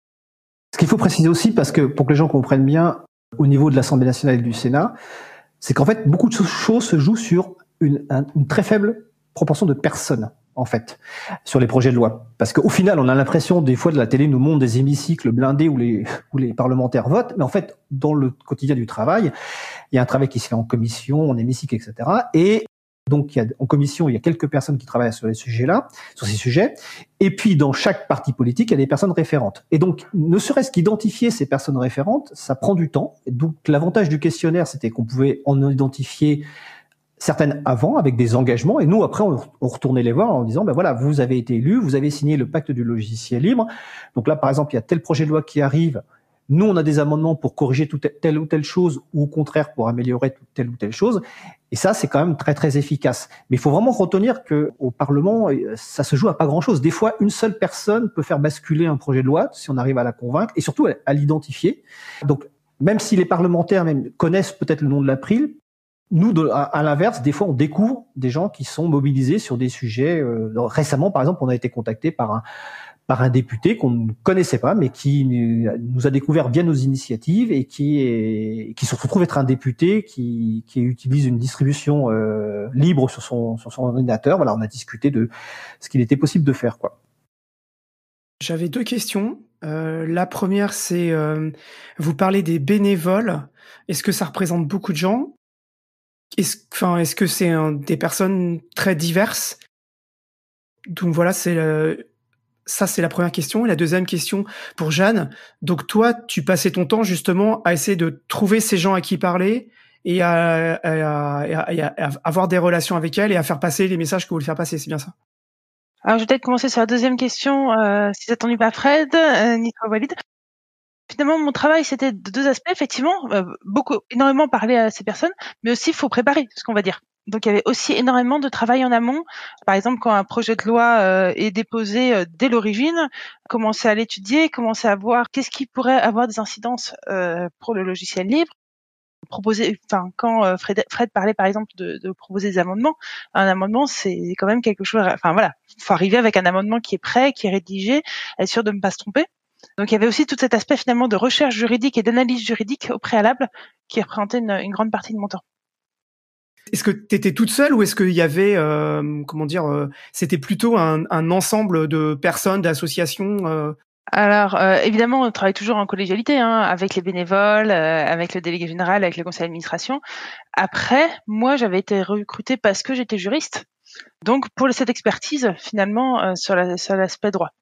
[SPEAKER 2] Ce qu'il faut préciser aussi, parce que pour que les gens comprennent bien, au niveau de l'Assemblée nationale et du Sénat, c'est qu'en fait, beaucoup de choses se jouent sur une, un, une très faible proportion de personnes, en fait, sur les projets de loi. Parce qu'au final, on a l'impression, des fois, de la télé nous montre des hémicycles blindés où les, où les parlementaires votent, mais en fait, dans le quotidien du travail, il y a un travail qui se fait en commission, en hémicycle, et cetera. Et donc, il y a, en commission, il y a quelques personnes qui travaillent sur les sujets-là, sur ces sujets. Et puis, dans chaque parti politique, il y a des personnes référentes. Et donc, ne serait-ce qu'identifier ces personnes référentes, ça prend du temps. Et donc, l'avantage du questionnaire, c'était qu'on pouvait en identifier certaines avant, avec des engagements. Et nous, après, on, on retournait les voir en disant, ben voilà, vous avez été élu, vous avez signé le pacte du logiciel libre. Donc là, par exemple, il y a tel projet de loi qui arrive. Nous, on a des amendements pour corriger toute telle ou telle chose, ou au contraire pour améliorer telle ou telle chose. Et ça, c'est quand même très très efficace. Mais il faut vraiment retenir que au Parlement, ça se joue à pas grand-chose. Des fois, une seule personne peut faire basculer un projet de loi si on arrive à la convaincre et surtout à l'identifier. Donc, même si les parlementaires même connaissent peut-être le nom de l'April, nous, de, à, à l'inverse, des fois, on découvre des gens qui sont mobilisés sur des sujets. Euh, récemment, par exemple, on a été contacté par un par un député qu'on ne connaissait pas, mais qui nous a découvert via nos initiatives et qui, est, qui se retrouve être un député qui, qui utilise une distribution euh, libre sur son, sur son ordinateur. Voilà, on a discuté de ce qu'il était possible de faire, quoi.
[SPEAKER 1] J'avais deux questions. Euh, la première, c'est, euh, vous parlez des bénévoles. Est-ce que ça représente beaucoup de gens ? Est-ce, enfin, est-ce que c'est un, des personnes très diverses ? Donc voilà, c'est le... Ça, c'est la première question. Et la deuxième question pour Jeanne. Donc, toi, tu passais ton temps justement à essayer de trouver ces gens à qui parler et à, à, à, à, à avoir des relations avec elles et à faire passer les messages que vous voulez faire passer. C'est bien ça?
[SPEAKER 3] Alors, je vais peut-être commencer sur la deuxième question, euh, si ça t'ennuie pas, Fred, euh, Nico Walid. Finalement, mon travail, c'était de deux aspects, effectivement. Euh, beaucoup, énormément parler à ces personnes, mais aussi, il faut préparer ce qu'on va dire. Donc, il y avait aussi énormément de travail en amont. Par exemple, quand un projet de loi euh, est déposé euh, dès l'origine, commencer à l'étudier, commencer à voir qu'est-ce qui pourrait avoir des incidences euh, pour le logiciel libre. Proposer, enfin, quand euh, Fred, Fred parlait par exemple de, de proposer des amendements, un amendement c'est quand même quelque chose. Enfin voilà, faut arriver avec un amendement qui est prêt, qui est rédigé, être sûr de ne pas se tromper. Donc il y avait aussi tout cet aspect finalement de recherche juridique et d'analyse juridique au préalable qui représentait une, une grande partie de mon temps.
[SPEAKER 1] Est-ce que tu étais toute seule ou est-ce qu'il y avait, euh, comment dire, euh, c'était plutôt un, un ensemble de personnes, d'associations euh...
[SPEAKER 3] Alors, euh, évidemment, on travaille toujours en collégialité, hein, avec les bénévoles, euh, avec le délégué général, avec le conseil d'administration. Après, moi, j'avais été recrutée parce que j'étais juriste. Donc, pour cette expertise, finalement, euh, sur, la, sur l'aspect droit.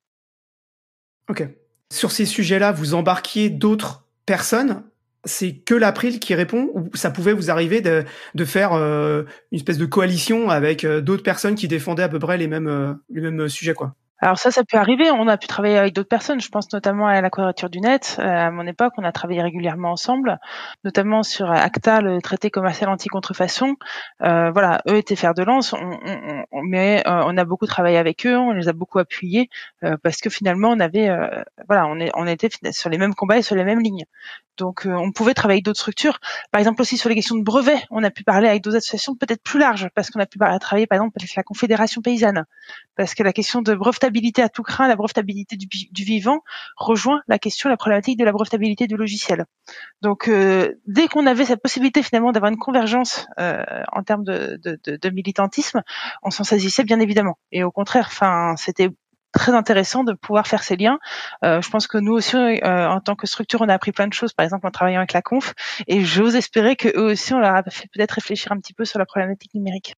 [SPEAKER 1] Ok. Sur ces sujets-là, vous embarquiez d'autres personnes ? C'est que l'April qui répond ou ça pouvait vous arriver de, de faire euh, une espèce de coalition avec euh, d'autres personnes qui défendaient à peu près les mêmes, euh, les mêmes sujets, quoi ?
[SPEAKER 3] Alors ça, ça peut arriver. On a pu travailler avec d'autres personnes. Je pense notamment à la Quadrature du Net. Euh, à mon époque, on a travaillé régulièrement ensemble, notamment sur ACTA, le traité commercial anti-contrefaçon. Euh, voilà, eux étaient fer de lance, on, on, on, mais euh, on a beaucoup travaillé avec eux, on les a beaucoup appuyés euh, parce que finalement, on avait, euh, voilà, on, est, on était sur les mêmes combats et sur les mêmes lignes. Donc, euh, on pouvait travailler avec d'autres structures. Par exemple, aussi sur les questions de brevets, on a pu parler avec d'autres associations peut-être plus larges, parce qu'on a pu travailler, par exemple, avec la Confédération paysanne, parce que la question de brevetabilité à tout crin, la brevetabilité du, du vivant, rejoint la question, la problématique de la brevetabilité du logiciel. Donc, euh, dès qu'on avait cette possibilité finalement d'avoir une convergence euh, en termes de, de, de, de militantisme, on s'en saisissait bien évidemment. Et au contraire, enfin, c'était très intéressant de pouvoir faire ces liens. Euh, je pense que nous aussi, euh, en tant que structure, on a appris plein de choses, par exemple en travaillant avec la Conf, et j'ose espérer que eux aussi, on leur a fait peut-être réfléchir un petit peu sur la problématique numérique.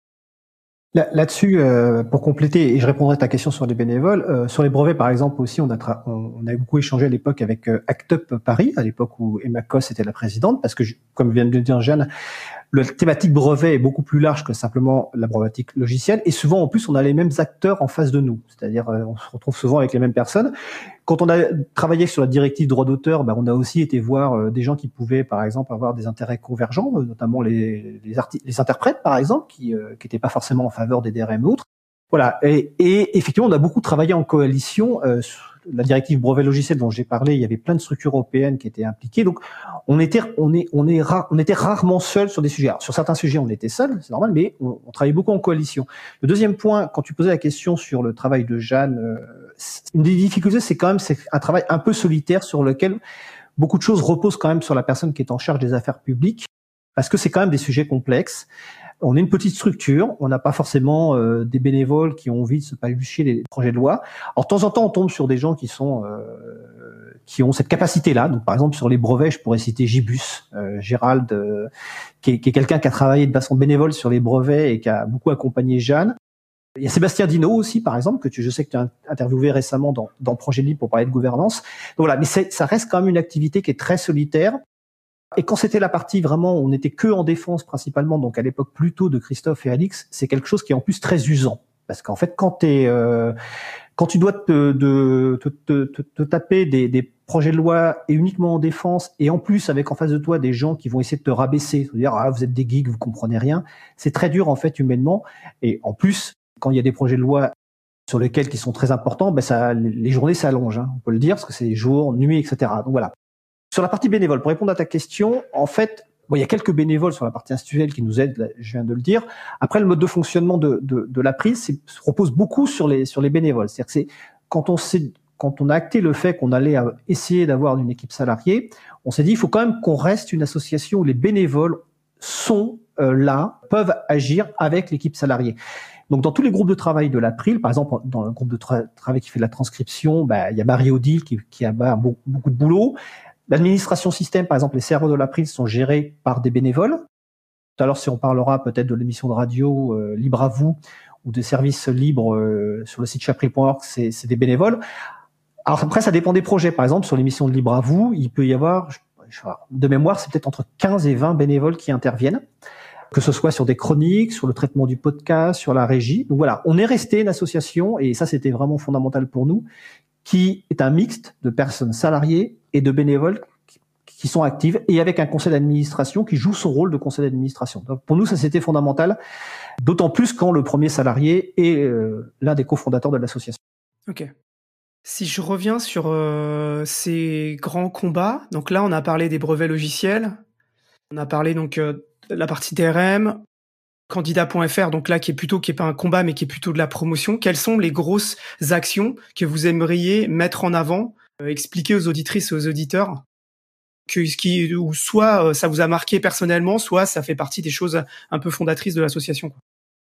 [SPEAKER 2] Là, là-dessus, euh, pour compléter, et je répondrai à ta question sur les bénévoles, euh, sur les brevets, par exemple, aussi, on a, tra- on, on a beaucoup échangé à l'époque avec euh, Act Up Paris, à l'époque où Emma Koss était la présidente, parce que, je, comme vient de le dire Jeanne, la thématique brevet est beaucoup plus large que simplement la problématique logicielle, et souvent, en plus, on a les mêmes acteurs en face de nous, c'est-à-dire, euh, on se retrouve souvent avec les mêmes personnes. Quand on a travaillé sur la directive droit d'auteur, ben, on a aussi été voir euh, des gens qui pouvaient, par exemple, avoir des intérêts convergents, euh, notamment les, les, arti- les interprètes, par exemple, qui n'étaient euh, pas forcément en faveur des D R M ou autres. Voilà. Et, et effectivement, on a beaucoup travaillé en coalition. Euh, la directive brevet logiciel dont j'ai parlé, il y avait plein de structures européennes qui étaient impliquées. Donc, on était, on est, on est rare, on était rarement seul sur des sujets. Alors, sur certains sujets, on était seul, c'est normal, mais on, on travaillait beaucoup en coalition. Le deuxième point, quand tu posais la question sur le travail de Jeanne, euh, une des difficultés, c'est quand même c'est un travail un peu solitaire sur lequel beaucoup de choses reposent quand même sur la personne qui est en charge des affaires publiques, parce que c'est quand même des sujets complexes. On est une petite structure, on n'a pas forcément euh, des bénévoles qui ont envie de se palucher les projets de loi. Alors, de temps en temps, on tombe sur des gens qui sont euh, qui ont cette capacité-là. Donc, par exemple, sur les brevets, je pourrais citer Gibus, euh, Gérald, euh, qui est, qui est quelqu'un qui a travaillé de façon bénévole sur les brevets et qui a beaucoup accompagné Jeanne. Il y a Sébastien Dino aussi, par exemple, que tu, je sais que tu as interviewé récemment dans, dans Projet Libre pour parler de gouvernance. Donc voilà, mais c'est, ça reste quand même une activité qui est très solitaire. Et quand c'était la partie vraiment, on n'était que en défense principalement, donc à l'époque plutôt de Christophe et Alix, c'est quelque chose qui est en plus très usant. Parce qu'en fait, quand, t'es, euh, quand tu dois te, de, te, te, te, te taper des, des projets de loi et uniquement en défense, et en plus avec en face de toi des gens qui vont essayer de te rabaisser, de dire ah, vous êtes des geeks, vous comprenez rien, c'est très dur en fait humainement. Et en plus, quand il y a des projets de loi sur lesquels qui sont très importants, ben ça, les journées s'allongent, hein, on peut le dire, parce que c'est jour, nuit, et cetera. Donc voilà. Sur la partie bénévole, pour répondre à ta question, en fait, bon, il y a quelques bénévoles sur la partie institutionnelle qui nous aident, je viens de le dire. Après, le mode de fonctionnement de, de, de la prise c'est, se repose beaucoup sur les, sur les bénévoles. C'est-à-dire que c'est, quand on s'est, quand on a acté le fait qu'on allait essayer d'avoir une équipe salariée, on s'est dit, il faut quand même qu'on reste une association où les bénévoles sont euh, là, peuvent agir avec l'équipe salariée. Donc, dans tous les groupes de travail de l'April, par exemple, dans le groupe de tra- travail qui fait de la transcription, bah, il y a Marie-Odile qui, qui a bah, beaucoup, beaucoup de boulot. L'administration système, par exemple, les serveurs de l'April sont gérés par des bénévoles. Tout à l'heure, si on parlera peut-être de l'émission de radio euh, Libre à vous ou des services libres euh, sur le site chapril point org, c'est, c'est des bénévoles. Alors après, ça dépend des projets. Par exemple, sur l'émission de Libre à vous, il peut y avoir, de mémoire, c'est peut-être entre quinze et vingt bénévoles qui interviennent, que ce soit sur des chroniques, sur le traitement du podcast, sur la régie. Donc voilà, on est resté une association, et ça, c'était vraiment fondamental pour nous, qui est un mixte de personnes salariées et de bénévoles qui sont actives, et avec un conseil d'administration qui joue son rôle de conseil d'administration. Donc pour nous, ça c'était fondamental, d'autant plus quand le premier salarié est euh, l'un des cofondateurs de l'association.
[SPEAKER 1] Ok. Si je reviens sur euh, ces grands combats, donc là on a parlé des brevets logiciels, on a parlé donc euh, de la partie D R M, candidat point F R, donc là qui est plutôt qui est pas un combat mais qui est plutôt de la promotion. Quelles sont les grosses actions que vous aimeriez mettre en avant, euh, expliquer aux auditrices et aux auditeurs, que ce qui ou soit euh, ça vous a marqué personnellement, soit ça fait partie des choses un peu fondatrices de l'association, quoi.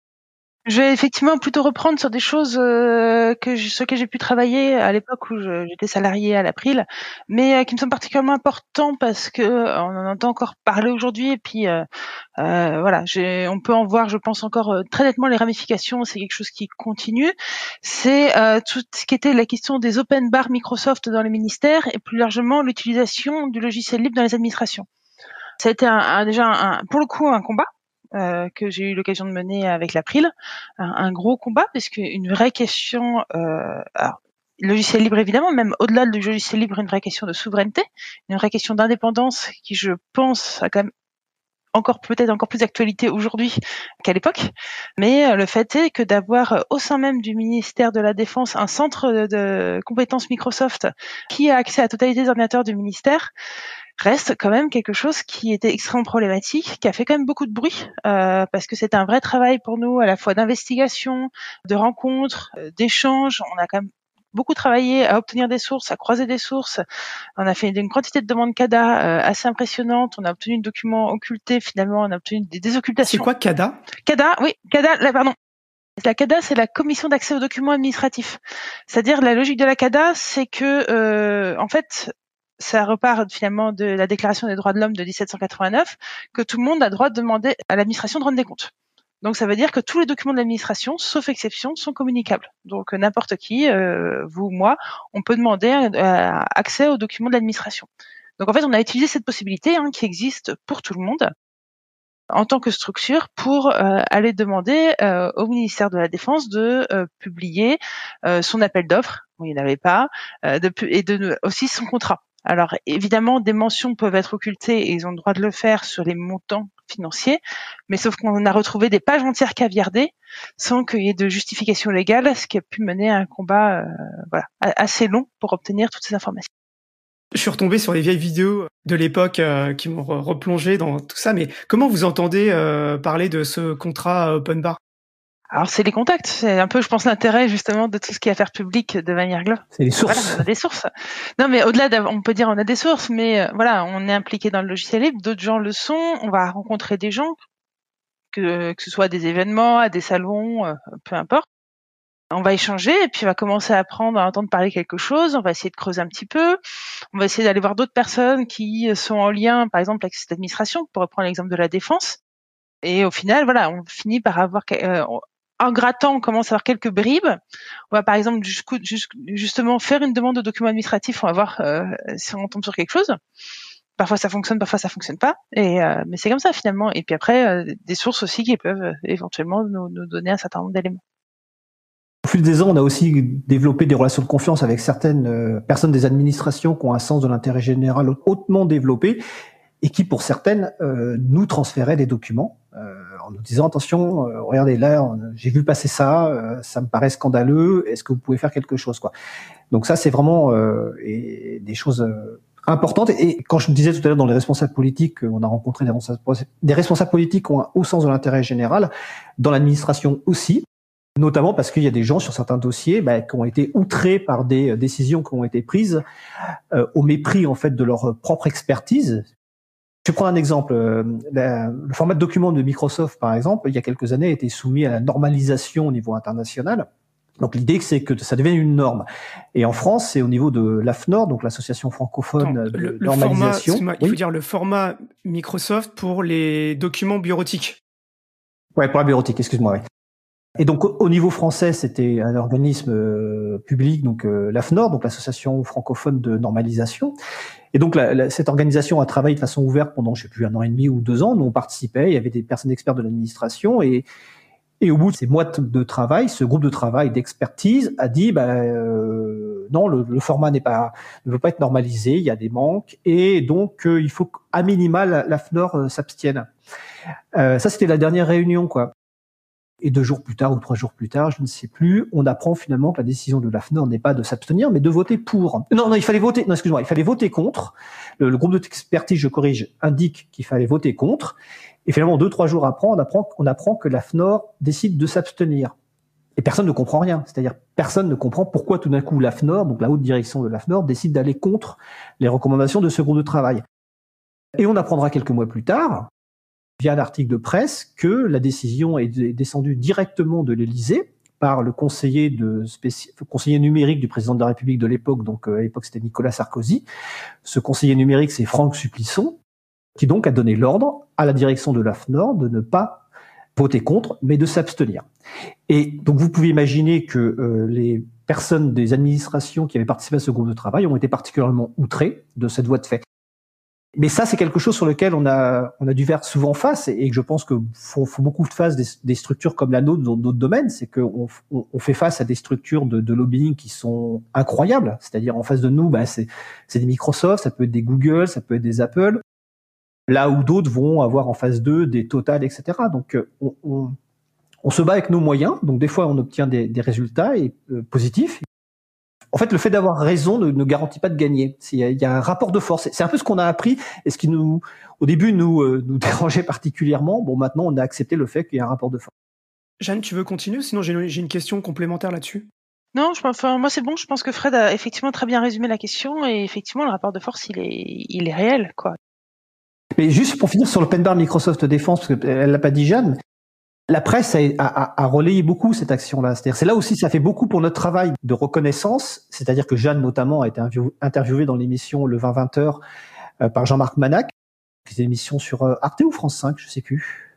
[SPEAKER 3] Je vais effectivement plutôt reprendre sur des choses euh, que je, sur lesquelles j'ai pu travailler à l'époque où je, j'étais salariée à l'April, mais euh, qui me sont particulièrement importants parce que euh, on en entend encore parler aujourd'hui, et puis euh, euh, voilà, j'ai, on peut en voir, je pense encore euh, très nettement les ramifications. C'est quelque chose qui continue. C'est euh, tout ce qui était la question des open bars Microsoft dans les ministères, et plus largement l'utilisation du logiciel libre dans les administrations. Ça a été un, un, déjà un, pour le coup un combat. euh, que j'ai eu l'occasion de mener avec l'April, un, un gros combat, parce qu'une vraie question, euh, alors, logiciel libre évidemment, même au-delà du logiciel libre, une vraie question de souveraineté, une vraie question d'indépendance qui, je pense, a quand même encore peut-être encore plus d'actualité aujourd'hui qu'à l'époque, mais le fait est que d'avoir au sein même du ministère de la Défense un centre de, de compétences Microsoft qui a accès à la totalité des ordinateurs du ministère reste quand même quelque chose qui était extrêmement problématique, qui a fait quand même beaucoup de bruit, euh, parce que c'était un vrai travail pour nous, à la fois d'investigation, de rencontres, d'échanges. On a quand même beaucoup travaillé à obtenir des sources, à croiser des sources. On a fait une quantité de demandes C A D A euh, assez impressionnante. On a obtenu des documents occultés, finalement, on a obtenu des désoccultations.
[SPEAKER 1] C'est quoi C A D A?
[SPEAKER 3] C A D A, oui, C A D A, là, pardon. La C A D A, c'est la commission d'accès aux documents administratifs. C'est-à-dire, la logique de la C A D A, c'est que, euh, en fait, ça repart finalement de la Déclaration des droits de l'homme de dix-sept cent quatre-vingt-neuf, que tout le monde a droit de demander à l'administration de rendre des comptes. Donc ça veut dire que tous les documents de l'administration, sauf exception, sont communicables. Donc n'importe qui, euh, vous ou moi, on peut demander euh, accès aux documents de l'administration. Donc en fait, on a utilisé cette possibilité hein, qui existe pour tout le monde en tant que structure pour euh, aller demander euh, au ministère de la Défense de euh, publier euh, son appel d'offres, où il n'y en avait pas, euh, de, et de, aussi son contrat. Alors évidemment, des mentions peuvent être occultées et ils ont le droit de le faire sur les montants financiers, mais sauf qu'on a retrouvé des pages entières caviardées sans qu'il y ait de justification légale, ce qui a pu mener à un combat euh, voilà, assez long pour obtenir toutes ces informations.
[SPEAKER 1] Je suis retombé sur les vieilles vidéos de l'époque euh, qui m'ont replongé dans tout ça, mais comment vous entendez euh, parler de ce contrat open bar?
[SPEAKER 3] Alors c'est les contacts, c'est un peu, je pense, l'intérêt justement de tout ce qui est affaires publiques de manière globale.
[SPEAKER 2] C'est les sources.
[SPEAKER 3] Voilà, on a des sources. Non, mais au-delà, on peut dire on a des sources, mais euh, voilà, on est impliqué dans le logiciel libre, d'autres gens le sont. On va rencontrer des gens, que que ce soit à des événements, à des salons, euh, peu importe. On va échanger et puis on va commencer à apprendre, à entendre parler quelque chose. On va essayer de creuser un petit peu. On va essayer d'aller voir d'autres personnes qui sont en lien, par exemple, avec cette administration, pour reprendre l'exemple de la défense. Et au final, voilà, on finit par avoir euh, en grattant, on commence à avoir quelques bribes. On va par exemple justement faire une demande de document administratif. On va voir euh, si on tombe sur quelque chose. Parfois ça fonctionne, parfois ça fonctionne pas. Et euh, mais c'est comme ça finalement. Et puis après, euh, des sources aussi qui peuvent euh, éventuellement nous, nous donner un certain nombre d'éléments.
[SPEAKER 2] Au fil des ans, on a aussi développé des relations de confiance avec certaines euh, personnes des administrations qui ont un sens de l'intérêt général hautement développé et qui, pour certaines, euh, nous transféraient des documents euh, en nous disant attention, euh, regardez là, on, j'ai vu passer ça, euh, ça me paraît scandaleux. Est-ce que vous pouvez faire quelque chose, quoi. Donc ça, c'est vraiment euh, et, des choses euh, importantes. Et quand je me disais tout à l'heure dans les responsables politiques, on a rencontré des responsables, des responsables politiques qui ont un haut sens de l'intérêt général, dans l'administration aussi. Notamment parce qu'il y a des gens sur certains dossiers bah, qui ont été outrés par des décisions qui ont été prises euh, au mépris en fait de leur propre expertise. Je prends un exemple. Euh, la, le format de document de Microsoft, par exemple, il y a quelques années, a été soumis à la normalisation au niveau international. Donc l'idée, c'est que ça devienne une norme. Et en France, c'est au niveau de l'A F N O R, donc l'association francophone
[SPEAKER 1] Attends,
[SPEAKER 2] de
[SPEAKER 1] le, le
[SPEAKER 2] normalisation.
[SPEAKER 1] Format, il faut oui. dire le format Microsoft pour les documents bureautiques.
[SPEAKER 2] Ouais, pour la bureautique, excuse-moi. Ouais. Et donc au niveau français, c'était un organisme euh, public, donc euh, l'A F N O R, donc l'association francophone de normalisation. Et donc la, la, cette organisation a travaillé de façon ouverte pendant, je sais plus, un an et demi ou deux ans. Nous on participait, il y avait des personnes expertes de l'administration et et au bout de ces mois de travail, ce groupe de travail d'expertise a dit bah euh, non, le, le format n'est pas ne veut pas être normalisé, il y a des manques et donc euh, il faut qu'à minima l'A F N O R euh, s'abstienne. Euh, ça c'était la dernière réunion quoi. Et deux jours plus tard ou trois jours plus tard, je ne sais plus, on apprend finalement que la décision de l'A F N O R n'est pas de s'abstenir, mais de voter pour. Non, non, il fallait voter. Non, excuse-moi, il fallait voter contre. Le, le groupe d'expertise, je corrige, indique qu'il fallait voter contre. Et finalement, deux, trois jours après, on apprend, on apprend que l'A F N O R décide de s'abstenir. Et personne ne comprend rien. C'est-à-dire, personne ne comprend pourquoi tout d'un coup l'A F N O R, donc la haute direction de l'A F N O R, décide d'aller contre les recommandations de ce groupe de travail. Et on apprendra quelques mois plus tard, via un article de presse, que la décision est descendue directement de l'Élysée par le conseiller, de spéci... conseiller numérique du président de la République de l'époque, donc à l'époque c'était Nicolas Sarkozy. Ce conseiller numérique, c'est Franck Supplisson, qui donc a donné l'ordre à la direction de l'A F N O R de ne pas voter contre, mais de s'abstenir. Et donc vous pouvez imaginer que euh, les personnes des administrations qui avaient participé à ce groupe de travail ont été particulièrement outrées de cette voie de fait. Mais ça, c'est quelque chose sur lequel on a, on a dû faire souvent face, et, et que je pense que faut, faut beaucoup de face des, des structures comme la nôtre dans d'autres domaines, c'est qu'on on, on fait face à des structures de, de lobbying qui sont incroyables. C'est-à-dire en face de nous, bah, c'est, c'est des Microsoft, ça peut être des Google, ça peut être des Apple, là où d'autres vont avoir en face d'eux des Total, et cetera. Donc on, on, on se bat avec nos moyens. Donc des fois, on obtient des, des résultats et, euh, positifs. En fait, le fait d'avoir raison ne, ne garantit pas de gagner. Il y, a, il y a un rapport de force. C'est un peu ce qu'on a appris et ce qui nous, au début, nous, euh, nous dérangeait particulièrement. Bon, maintenant, on a accepté le fait qu'il y a un rapport de force.
[SPEAKER 1] Jeanne, tu veux continuer? Sinon, j'ai une, j'ai une question complémentaire là-dessus.
[SPEAKER 3] Non, je pense, enfin, moi c'est bon. Je pense que Fred a effectivement très bien résumé la question et effectivement, le rapport de force, il est, il est réel, quoi.
[SPEAKER 2] Mais juste pour finir sur l'Open Bar Microsoft Défense, parce qu'elle l'a pas dit, Jeanne. La presse a, a, a relayé beaucoup cette action-là. C'est-à-dire, c'est là aussi, ça fait beaucoup pour notre travail de reconnaissance. C'est-à-dire que Jeanne, notamment, a été interviewée dans l'émission Le vingt vingt heures euh, par Jean-Marc Manac. C'était une émission sur euh, Arte ou France cinq, je sais plus.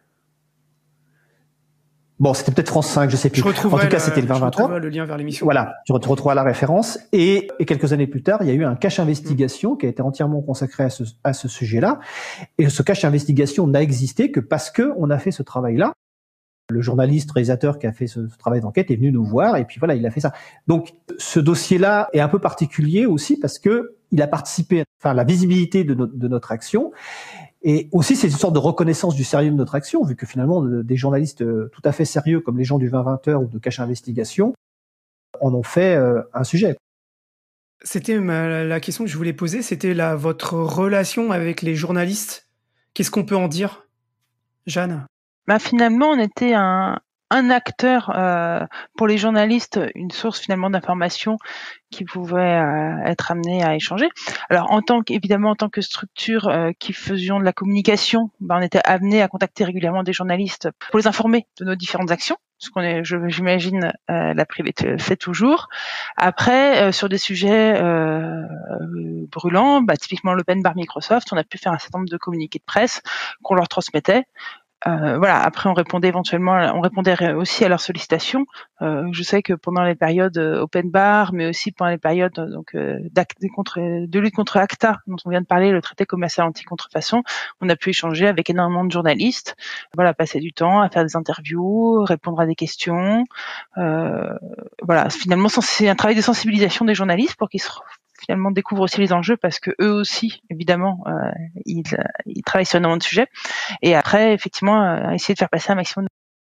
[SPEAKER 2] Bon, c'était peut-être France cinq, je sais plus.
[SPEAKER 1] Je
[SPEAKER 2] en tout
[SPEAKER 1] cas,
[SPEAKER 2] la, c'était le vingt vingt heures.
[SPEAKER 1] le lien vers l'émission.
[SPEAKER 2] Voilà, tu retrouveras la référence. Et, et quelques années plus tard, il y a eu un cache investigation mmh. qui a été entièrement consacré à ce, à ce sujet-là. Et ce cache investigation n'a existé que parce que on a fait ce travail-là. Le journaliste réalisateur qui a fait ce, ce travail d'enquête est venu nous voir et puis voilà, il a fait ça. Donc ce dossier-là est un peu particulier aussi parce que il a participé, enfin, à la visibilité de, no- de notre action, et aussi c'est une sorte de reconnaissance du sérieux de notre action, vu que finalement des journalistes tout à fait sérieux comme les gens du vingt vingt heures ou de Cache Investigation en ont fait euh, un sujet.
[SPEAKER 1] C'était ma, la question que je voulais poser, c'était la, votre relation avec les journalistes. Qu'est-ce qu'on peut en dire, Jeanne?
[SPEAKER 3] Bah, finalement, on était un, un acteur euh, pour les journalistes, une source finalement d'information qui pouvait euh, être amenée à échanger. Alors, en tant qu'évidemment en tant que structure euh, qui faisions de la communication, bah, on était amené à contacter régulièrement des journalistes pour les informer de nos différentes actions. Ce qu'on est, je, j'imagine, euh, la privée fait toujours. Après, euh, sur des sujets euh, euh, brûlants, bah, typiquement l'Open Bar Microsoft, on a pu faire un certain nombre de communiqués de presse qu'on leur transmettait. Euh, voilà. Après, on répondait éventuellement, on répondait aussi à leurs sollicitations. Euh, je sais que pendant les périodes open bar, mais aussi pendant les périodes donc euh, de, contre, de lutte contre ACTA, dont on vient de parler, le traité commercial anti-contrefaçon, on a pu échanger avec énormément de journalistes. Voilà, passer du temps à faire des interviews, répondre à des questions. Euh, voilà, finalement, c'est un travail de sensibilisation des journalistes pour qu'ils se finalement découvrent aussi les enjeux parce que eux aussi, évidemment, euh, ils, ils travaillent sur énormément de sujets. Et après, effectivement, euh, essayer de faire passer un maximum.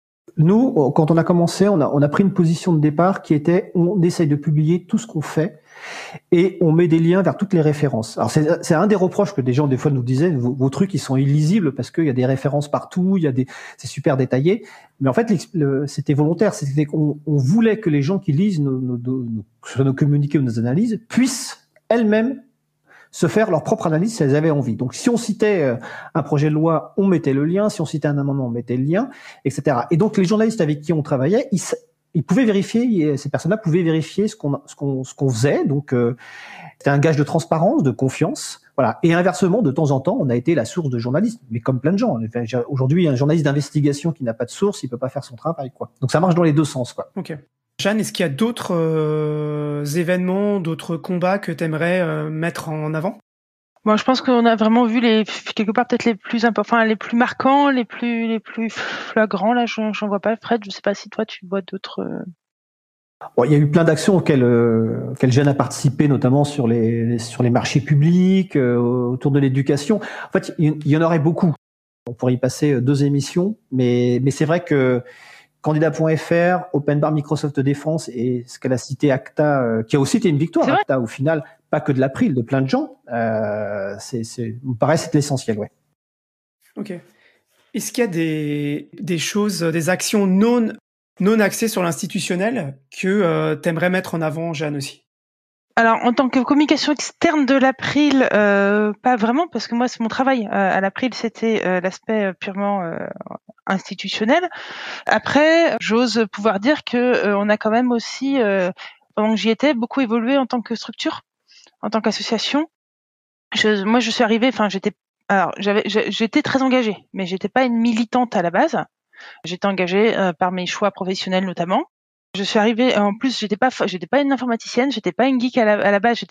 [SPEAKER 2] Nous, quand on a commencé, on a, on a pris une position de départ qui était on essaye de publier tout ce qu'on fait et on met des liens vers toutes les références. Alors c'est, c'est un des reproches que des gens des fois nous disaient, vos, vos trucs ils sont illisibles parce qu'il y a des références partout, il y a des, c'est super détaillé. Mais en fait, le, c'était volontaire, c'était qu'on on voulait que les gens qui lisent nos, nos, nos, nos, nos communiqués ou nos analyses puissent elles-mêmes se faire leur propre analyse si elles avaient envie. Donc, si on citait un projet de loi, on mettait le lien. Si on citait un amendement, on mettait le lien, et cetera. Et donc, les journalistes avec qui on travaillait, ils, ils pouvaient vérifier, ces personnes-là pouvaient vérifier ce qu'on, ce qu'on, ce qu'on faisait. Donc, euh, c'était un gage de transparence, de confiance. Voilà. Et inversement, de temps en temps, on a été la source de journalistes, mais comme plein de gens. Enfin, aujourd'hui, un journaliste d'investigation qui n'a pas de source, il peut pas faire son travail, quoi. Donc, ça marche dans les deux sens, quoi.
[SPEAKER 1] Ok. Jeanne, est-ce qu'il y a d'autres euh, événements, d'autres combats que tu aimerais euh, mettre en avant?
[SPEAKER 3] Bon, je pense qu'on a vraiment vu les quelque part peut-être les plus importants, enfin les plus marquants, les plus les plus flagrants. Là, j'en, j'en vois pas. Fred, je sais pas si toi tu vois d'autres.
[SPEAKER 2] Bon, il y a eu plein d'actions auxquelles, euh, auxquelles Jeanne a participé, notamment sur les, les sur les marchés publics, euh, autour de l'éducation. En fait, il, il y en aurait beaucoup. On pourrait y passer deux émissions, mais mais c'est vrai que Candidat point F R, Open Bar Microsoft Défense et ce qu'elle a cité ACTA, euh, qui a aussi été une victoire, ACTA au final, pas que de l'April, de plein de gens, euh, c'est, c'est, me paraît c'est l'essentiel, ouais.
[SPEAKER 1] Ok. Est-ce qu'il y a des, des choses, des actions non, non axées sur l'institutionnel que euh, tu aimerais mettre en avant, Jeanne, aussi?
[SPEAKER 3] Alors, en tant que communication externe de l'April, euh, pas vraiment, parce que moi, c'est mon travail. Euh, à l'April, c'était euh, l'aspect purement euh, institutionnel. Après, j'ose pouvoir dire que euh, on a quand même aussi, euh, pendant que j'y étais, beaucoup évolué en tant que structure, en tant qu'association. Je, moi, je suis arrivée, enfin, j'étais, alors, j'avais, j'étais très engagée, mais j'étais pas une militante à la base. J'étais engagée euh, par mes choix professionnels notamment. Je suis arrivée, en plus, j'étais pas, j'étais pas une informaticienne, j'étais pas une geek à la, à la base, j'étais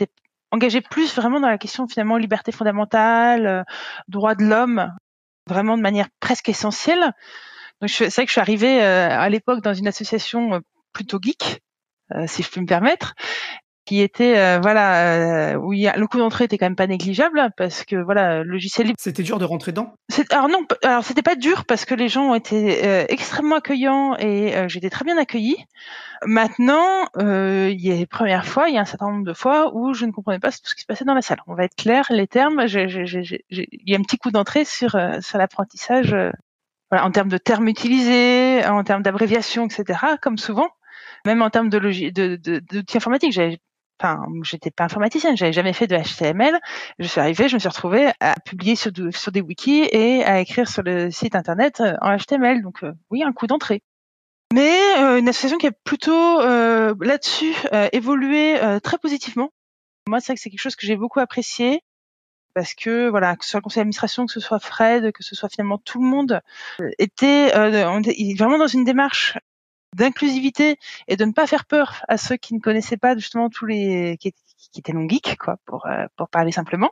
[SPEAKER 3] engagé plus vraiment dans la question finalement liberté fondamentale, euh, droits de l'homme, vraiment de manière presque essentielle. Donc c'est vrai que je suis arrivée euh, à l'époque dans une association euh, plutôt geek, euh, si je peux me permettre, qui était euh, voilà euh, où il y a, le coût d'entrée était quand même pas négligeable parce que voilà le logiciel libre.
[SPEAKER 1] C'était dur de rentrer dedans.
[SPEAKER 3] C'est, alors non, alors c'était pas dur parce que les gens ont été euh, extrêmement accueillants et euh, j'étais très bien accueillie. Maintenant, euh, il y a les premières fois, il y a un certain nombre de fois où je ne comprenais pas tout ce qui se passait dans la salle. On va être clair, les termes, j'ai, j'ai, j'ai, j'ai, il y a un petit coup d'entrée sur euh, sur l'apprentissage, euh, voilà, en termes de termes utilisés, en termes d'abréviation, et cetera. Comme souvent, même en termes de logique, de, de, d'outils informatiques. J'avais Enfin, j'étais pas informaticienne, j'avais jamais fait de H T M L. Je suis arrivée, je me suis retrouvée à publier sur, de, sur des wikis et à écrire sur le site internet en H T M L. Donc, euh, oui, un coup d'entrée. Mais euh, une association qui a plutôt euh, là-dessus euh, évolué euh, très positivement. Moi, c'est vrai que c'est quelque chose que j'ai beaucoup apprécié parce que voilà, que ce soit le conseil d'administration, que ce soit Fred, que ce soit finalement tout le monde, euh, était, euh, on était vraiment dans une démarche d'inclusivité et de ne pas faire peur à ceux qui ne connaissaient pas justement tous les qui, qui étaient non geeks quoi pour euh, pour parler simplement.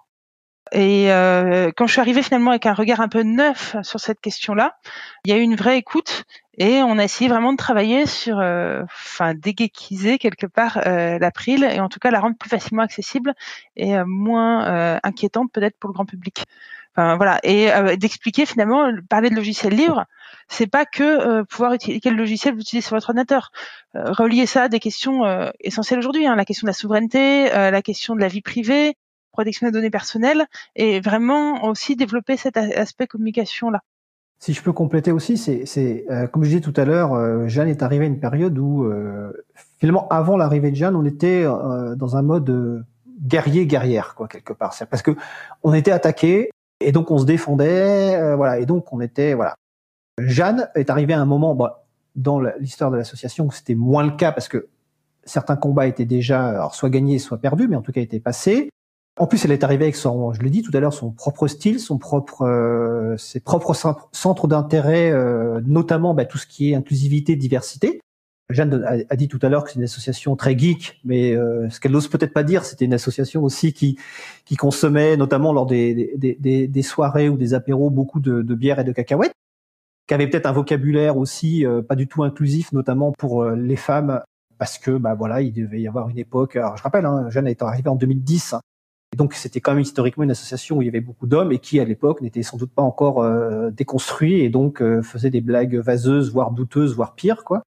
[SPEAKER 3] Et euh, quand je suis arrivée finalement avec un regard un peu neuf sur cette question-là, il y a eu une vraie écoute et on a essayé vraiment de travailler sur, euh, enfin, dégeekiser quelque part euh, l'April et en tout cas la rendre plus facilement accessible et euh, moins euh, inquiétante peut-être pour le grand public. Enfin voilà, et euh, d'expliquer finalement, parler de logiciel libre, c'est pas que euh, pouvoir utiliser quel logiciel vous utilisez sur votre ordinateur. Euh, relier ça à des questions euh, essentielles aujourd'hui, hein, la question de la souveraineté, euh, la question de la vie privée, protection des données personnelles, et vraiment aussi développer cet aspect communication là.
[SPEAKER 2] Si je peux compléter aussi, c'est, c'est euh, comme je disais tout à l'heure, euh, Jeanne est arrivée à une période où euh, finalement avant l'arrivée de Jeanne, on était euh, dans un mode euh, guerrier-guerrière quoi quelque part. C'est parce que on était attaqué et donc on se défendait, euh, voilà, et donc on était voilà. Jeanne est arrivée à un moment bah, dans l'histoire de l'association où c'était moins le cas parce que certains combats étaient déjà alors, soit gagnés, soit perdus, mais en tout cas étaient passés. En plus, elle est arrivée avec son, je l'ai dit tout à l'heure, son propre style, son propre, euh, ses propres centres d'intérêt, euh, notamment bah, tout ce qui est inclusivité, diversité. Jeanne a, a dit tout à l'heure que c'est une association très geek, mais euh, ce qu'elle n'ose peut-être pas dire, c'était une association aussi qui, qui consommait, notamment lors des, des, des, des soirées ou des apéros, beaucoup de, de bière et de cacahuètes, qui avait peut-être un vocabulaire aussi euh, pas du tout inclusif, notamment pour euh, les femmes, parce que bah voilà, il devait y avoir une époque. Alors je rappelle, hein, Jeanne est arrivée en deux mille dix. Et donc c'était quand même historiquement une association où il y avait beaucoup d'hommes et qui à l'époque n'était sans doute pas encore euh, déconstruit et donc euh, faisait des blagues vaseuses, voire douteuses, voire pire quoi.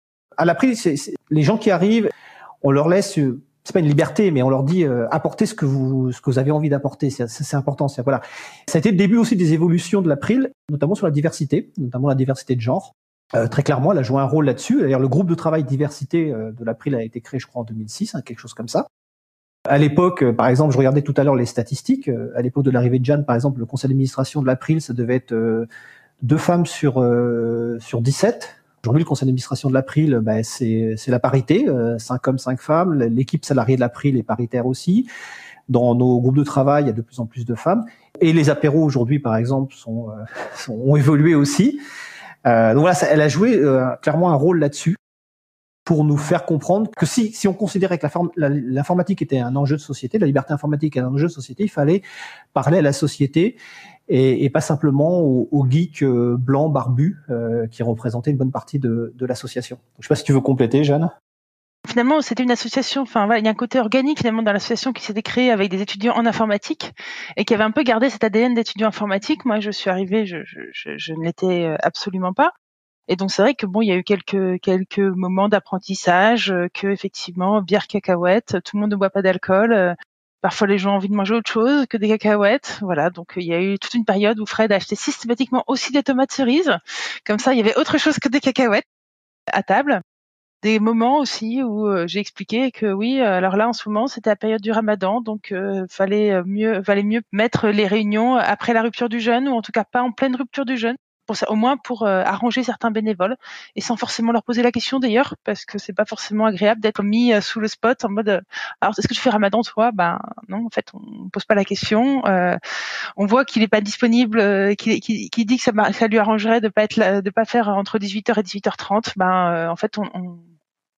[SPEAKER 2] À l'après, c'est, c'est, les gens qui arrivent, on leur laisse, euh, c'est pas une liberté, mais on leur dit euh, apportez ce que vous ce que vous avez envie d'apporter. C'est, c'est, c'est important. C'est, voilà. Ça a été le début aussi des évolutions de l'April, notamment sur la diversité, notamment la diversité de genre. Euh, très clairement, elle a joué un rôle là-dessus. D'ailleurs, le groupe de travail diversité euh, de l'April a été créé, je crois, en deux mille six, hein, quelque chose comme ça. À l'époque, par exemple, je regardais tout à l'heure les statistiques. À l'époque de l'arrivée de Jeanne, par exemple, le conseil d'administration de l'April, ça devait être euh, deux femmes sur euh, sur dix-sept. Aujourd'hui, le conseil d'administration de l'April, bah, c'est c'est la parité, euh, cinq hommes, cinq femmes. L'équipe salariée de l'April est paritaire aussi. Dans nos groupes de travail, il y a de plus en plus de femmes. Et les apéros aujourd'hui, par exemple, sont, euh, sont ont évolué aussi. Euh, donc voilà, ça, elle a joué euh, clairement un rôle là-dessus, pour nous faire comprendre que si, si on considérait que la forme, la, l'informatique était un enjeu de société, la liberté informatique est un enjeu de société, il fallait parler à la société et, et pas simplement aux, aux geeks euh, blancs barbus euh, qui représentaient une bonne partie de, de l'association. Donc, je sais pas si tu veux compléter, Jeanne.
[SPEAKER 3] Finalement, c'était une association, enfin voilà, il y a un côté organique finalement dans l'association qui s'était créée avec des étudiants en informatique et qui avait un peu gardé cet A D N d'étudiant informatique. Moi, je suis arrivée, je, je, je, je ne l'étais absolument pas. Et donc c'est vrai que bon, il y a eu quelques quelques moments d'apprentissage, euh, que effectivement bière, cacahuètes, tout le monde ne boit pas d'alcool. Euh, parfois les gens ont envie de manger autre chose que des cacahuètes. Voilà, donc il y a eu toute une période où Fred a acheté systématiquement aussi des tomates cerises. Comme ça, il y avait autre chose que des cacahuètes à table. Des moments aussi où euh, j'ai expliqué que oui, alors là en ce moment c'était la période du Ramadan, donc euh, fallait mieux fallait mieux mettre les réunions après la rupture du jeûne ou en tout cas pas en pleine rupture du jeûne. Pour ça, au moins pour euh, arranger certains bénévoles et sans forcément leur poser la question d'ailleurs parce que c'est pas forcément agréable d'être mis euh, sous le spot en mode euh, alors est-ce que tu fais Ramadan toi? Ben non, en fait on pose pas la question. Euh, on voit qu'il est pas disponible, euh, qu'il, qu'il, qu'il dit que ça, ça lui arrangerait de pas être là, de pas faire entre dix-huit heures et dix-huit heures trente. Ben euh, en fait on, on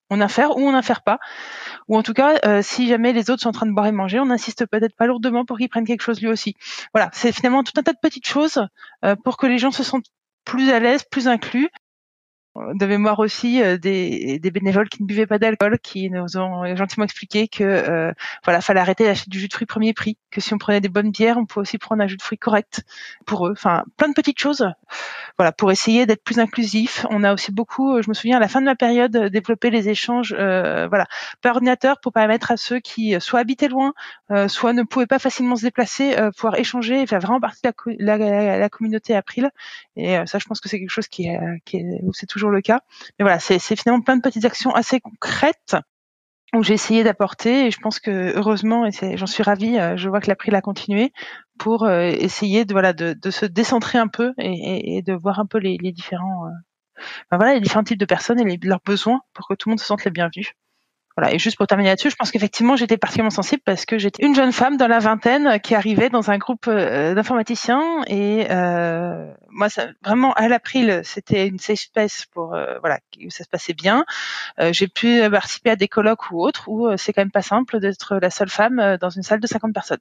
[SPEAKER 3] on infère ou on n'infère pas. Ou en tout cas, euh, si jamais les autres sont en train de boire et manger, on n'insiste peut-être pas lourdement pour qu'ils prennent quelque chose lui aussi. Voilà, c'est finalement tout un tas de petites choses euh, pour que les gens se sentent plus à l'aise, plus inclus. De mémoire aussi euh, des, des bénévoles qui ne buvaient pas d'alcool, qui nous ont gentiment expliqué que euh, voilà, fallait arrêter d'acheter du jus de fruits premier prix, que si on prenait des bonnes bières, on pouvait aussi prendre un jus de fruits correct pour eux. Enfin, plein de petites choses. Voilà, pour essayer d'être plus inclusif. On a aussi beaucoup, je me souviens, à la fin de ma période, développé les échanges, euh, voilà, par ordinateur pour permettre à ceux qui soit habitaient loin, euh, soit ne pouvaient pas facilement se déplacer, euh, pouvoir échanger et faire vraiment partie de la, la, la communauté April. Et euh, ça, je pense que c'est quelque chose qui est, qui est, où c'est toujours le cas. Mais voilà, c'est, c'est finalement plein de petites actions assez concrètes où j'ai essayé d'apporter, et je pense que heureusement, et c'est, j'en suis ravie, euh, je vois que l'April a continué pour euh, essayer de voilà de, de se décentrer un peu et, et, et de voir un peu les, les différents, euh, ben voilà, les différents types de personnes et les, leurs besoins pour que tout le monde se sente les bienvenus. Voilà. Et juste pour terminer là-dessus, je pense qu'effectivement, j'étais particulièrement sensible parce que j'étais une jeune femme dans la vingtaine qui arrivait dans un groupe euh, d'informaticiens et euh, moi, ça, vraiment, à l'April, c'était une safe space pour euh, voilà, où ça se passait bien. Euh, j'ai pu participer à des colloques ou autres où euh, c'est quand même pas simple d'être la seule femme euh, dans une salle de cinquante personnes.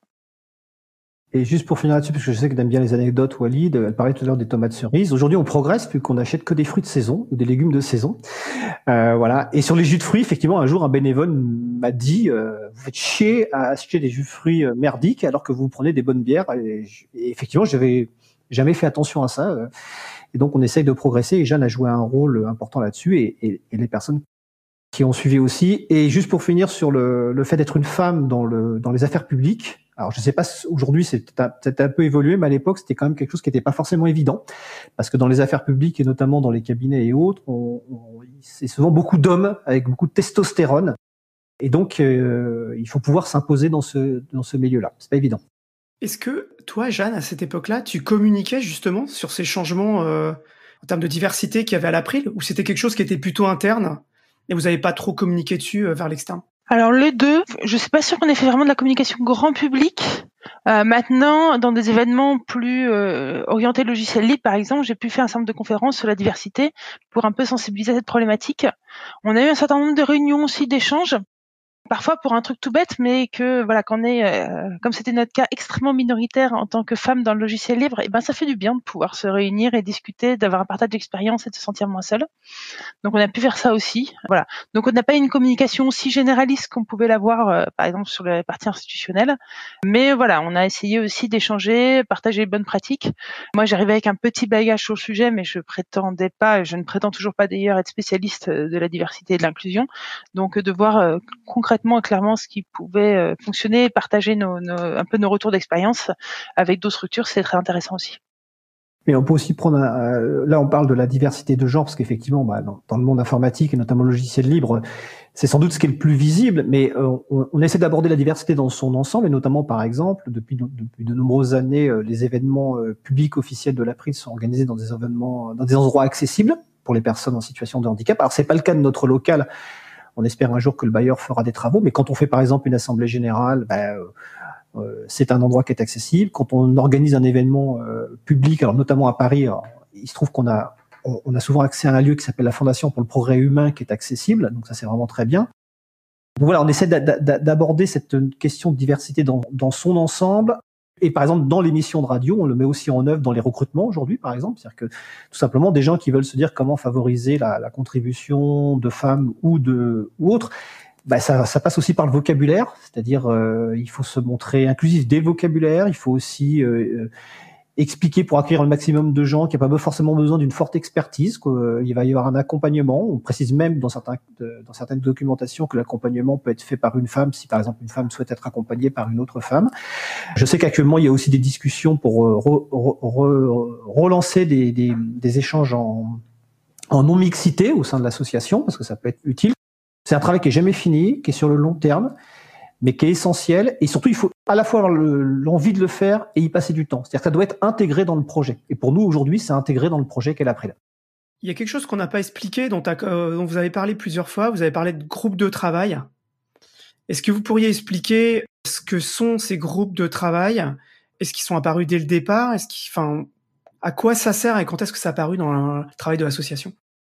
[SPEAKER 2] Et juste pour finir là-dessus, parce que je sais que t'aimes bien les anecdotes, Walid, elle parlait tout à l'heure des tomates cerises. Aujourd'hui, on progresse puisqu'on n'achète que des fruits de saison ou des légumes de saison. Euh, voilà. Et sur les jus de fruits, effectivement, un jour, un bénévole m'a dit euh, vous faites chier à acheter des jus de fruits merdiques alors que vous prenez des bonnes bières. Et, et effectivement, j'avais jamais fait attention à ça. Et donc, on essaye de progresser. Et Jeanne a joué un rôle important là-dessus. Et, et, et les personnes qui ont suivi aussi. Et juste pour finir sur le, le fait d'être une femme dans, le, dans les affaires publiques. Alors, je ne sais pas, aujourd'hui, c'est peut-être un peu évolué, mais à l'époque, c'était quand même quelque chose qui n'était pas forcément évident. Parce que dans les affaires publiques, et notamment dans les cabinets et autres, on, on, c'est souvent beaucoup d'hommes avec beaucoup de testostérone. Et donc, euh, il faut pouvoir s'imposer dans ce, dans ce milieu-là. C'est pas évident.
[SPEAKER 1] Est-ce que toi, Jeanne, à cette époque-là, tu communiquais justement sur ces changements euh, en termes de diversité qu'il y avait à l'April, ou c'était quelque chose qui était plutôt interne et vous n'avez pas trop communiqué dessus euh, vers l'externe?
[SPEAKER 3] Alors les deux, je suis pas sûre qu'on ait fait vraiment de la communication grand public. Euh, maintenant, dans des événements plus euh, orientés logiciel libre, par exemple, j'ai pu faire un certain nombre de conférences sur la diversité pour un peu sensibiliser à cette problématique. On a eu un certain nombre de réunions aussi, d'échanges, parfois pour un truc tout bête, mais que voilà, qu'on est, euh, comme c'était notre cas, extrêmement minoritaire en tant que femme dans le logiciel libre, et ben ça fait du bien de pouvoir se réunir et discuter, d'avoir un partage d'expérience et de se sentir moins seul. Donc on a pu faire ça aussi. Voilà. Donc on n'a pas une communication aussi généraliste qu'on pouvait l'avoir, euh, par exemple sur la partie institutionnelle. Mais voilà, on a essayé aussi d'échanger, partager les bonnes pratiques. Moi, j'arrivais avec un petit bagage sur le sujet, mais je prétendais pas, je ne prétends toujours pas d'ailleurs être spécialiste de la diversité et de l'inclusion. Donc de voir euh, concrètement et clairement ce qui pouvait euh, fonctionner, partager nos, nos, un peu nos retours d'expérience avec d'autres structures, c'est très intéressant aussi.
[SPEAKER 2] Mais on peut aussi prendre, un, euh, là on parle de la diversité de genre, parce qu'effectivement, bah, dans, dans le monde informatique et notamment le logiciel libre, c'est sans doute ce qui est le plus visible, mais euh, on, on essaie d'aborder la diversité dans son ensemble, et notamment par exemple, depuis, depuis de nombreuses années, euh, les événements euh, publics officiels de l'April sont organisés dans des événements, dans des endroits accessibles pour les personnes en situation de handicap. Alors c'est pas le cas de notre local, on espère un jour que le bailleur fera des travaux, mais quand on fait par exemple une assemblée générale, bah, euh, Euh, c'est un endroit qui est accessible. Quand on organise un événement euh, public, alors notamment à Paris, alors, il se trouve qu'on a, on, on a souvent accès à un lieu qui s'appelle la Fondation pour le progrès humain qui est accessible, donc ça c'est vraiment très bien. Donc voilà, on essaie d'aborder cette question de diversité dans, dans son ensemble. Et par exemple, dans l'émission de radio, on le met aussi en œuvre dans les recrutements aujourd'hui, par exemple. C'est-à-dire que tout simplement, des gens qui veulent se dire comment favoriser la, la contribution de femmes ou de ou autres, bah ça, ça passe aussi par le vocabulaire, c'est-à-dire euh, il faut se montrer inclusif dès le vocabulaire, il faut aussi euh, expliquer pour accueillir le maximum de gens qui n'ont pas forcément besoin d'une forte expertise, qu'il va y avoir un accompagnement. On précise même dans, certains, dans certaines documentations que l'accompagnement peut être fait par une femme si par exemple une femme souhaite être accompagnée par une autre femme. Je sais qu'actuellement il y a aussi des discussions pour re, re, re, relancer des, des, des échanges en, en non-mixité au sein de l'association, parce que ça peut être utile. C'est un travail qui est jamais fini, qui est sur le long terme, mais qui est essentiel. Et surtout, il faut à la fois avoir le, l'envie de le faire et y passer du temps. C'est-à-dire que ça doit être intégré dans le projet. Et pour nous, aujourd'hui, c'est intégré dans le projet qu'est l'April.
[SPEAKER 1] Il y a quelque chose qu'on n'a pas expliqué, dont, euh, dont vous avez parlé plusieurs fois. Vous avez parlé de groupes de travail. Est-ce que vous pourriez expliquer ce que sont ces groupes de travail? Est-ce qu'ils sont apparus dès le départ? Est-ce qu'ils, enfin, à quoi ça sert et quand est-ce que ça a apparu dans le travail de l'association?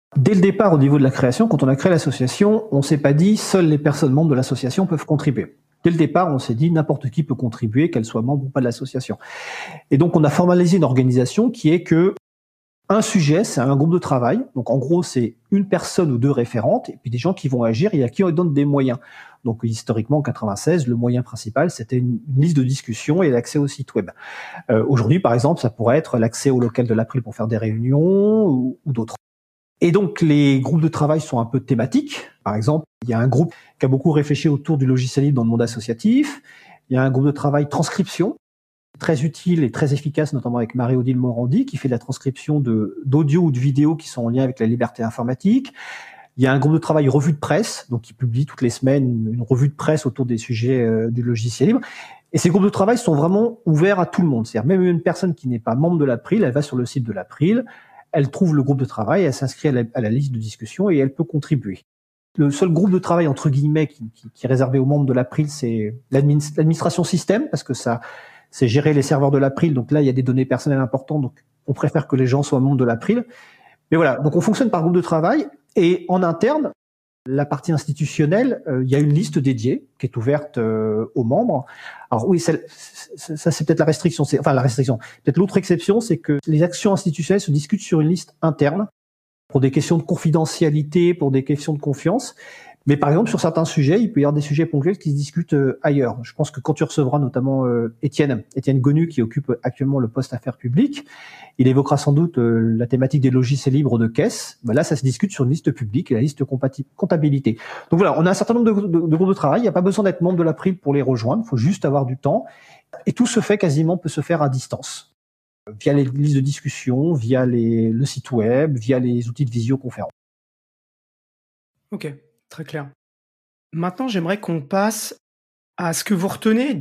[SPEAKER 2] Dès le départ, au niveau de la création, quand on a créé l'association, on s'est pas dit seules les personnes membres de l'association peuvent contribuer. Dès le départ, on s'est dit n'importe qui peut contribuer, qu'elle soit membre ou pas de l'association. Et donc, on a formalisé une organisation qui est que un sujet, c'est un groupe de travail. Donc, en gros, c'est une personne ou deux référentes et puis des gens qui vont agir et à qui on donne des moyens. Donc, historiquement, en quatre-vingt-seize, le moyen principal, c'était une, une liste de discussion et l'accès au site web. Euh, aujourd'hui, par exemple, ça pourrait être l'accès au local de l'April pour faire des réunions ou, ou d'autres. Et donc, les groupes de travail sont un peu thématiques. Par exemple, il y a un groupe qui a beaucoup réfléchi autour du logiciel libre dans le monde associatif. Il y a un groupe de travail transcription, très utile et très efficace, notamment avec Marie-Odile Morandi, qui fait de la transcription de, d'audio ou de vidéo qui sont en lien avec la liberté informatique. Il y a un groupe de travail revue de presse, donc qui publie toutes les semaines une revue de presse autour des sujets euh, du logiciel libre. Et ces groupes de travail sont vraiment ouverts à tout le monde. C'est-à-dire même une personne qui n'est pas membre de l'April, elle va sur le site de l'April, elle trouve le groupe de travail, elle s'inscrit à la, à la liste de discussion et elle peut contribuer. Le seul groupe de travail, entre guillemets, qui, qui, qui est réservé aux membres de l'April, c'est l'admin- l'administration système, parce que ça, c'est gérer les serveurs de l'April. Donc là, il y a des données personnelles importantes, donc on préfère que les gens soient membres de l'April. Mais voilà, donc on fonctionne par groupe de travail. Et en interne, la partie institutionnelle, euh, il y a une liste dédiée qui est ouverte euh, aux membres. Alors oui, ça, ça c'est peut-être la restriction, c'est, enfin la restriction. Peut-être l'autre exception, c'est que les actions institutionnelles se discutent sur une liste interne pour des questions de confidentialité, pour des questions de confiance. Mais par exemple, sur certains sujets, il peut y avoir des sujets ponctuels qui se discutent euh, ailleurs. Je pense que quand tu recevras notamment euh, Étienne, Étienne Gonu, qui occupe actuellement le poste Affaires publiques, il évoquera sans doute euh, la thématique des logiciels libres de caisse. Ben là, ça se discute sur une liste publique et la liste compati- comptabilité. Donc voilà, on a un certain nombre de, de, de groupes de travail. Il n'y a pas besoin d'être membre de l'April pour les rejoindre. Il faut juste avoir du temps. Et tout se fait quasiment, peut se faire à distance, via les listes de discussion, via les, le site web, via les outils de visioconférence.
[SPEAKER 1] Ok, très clair. Maintenant, j'aimerais qu'on passe à ce que vous retenez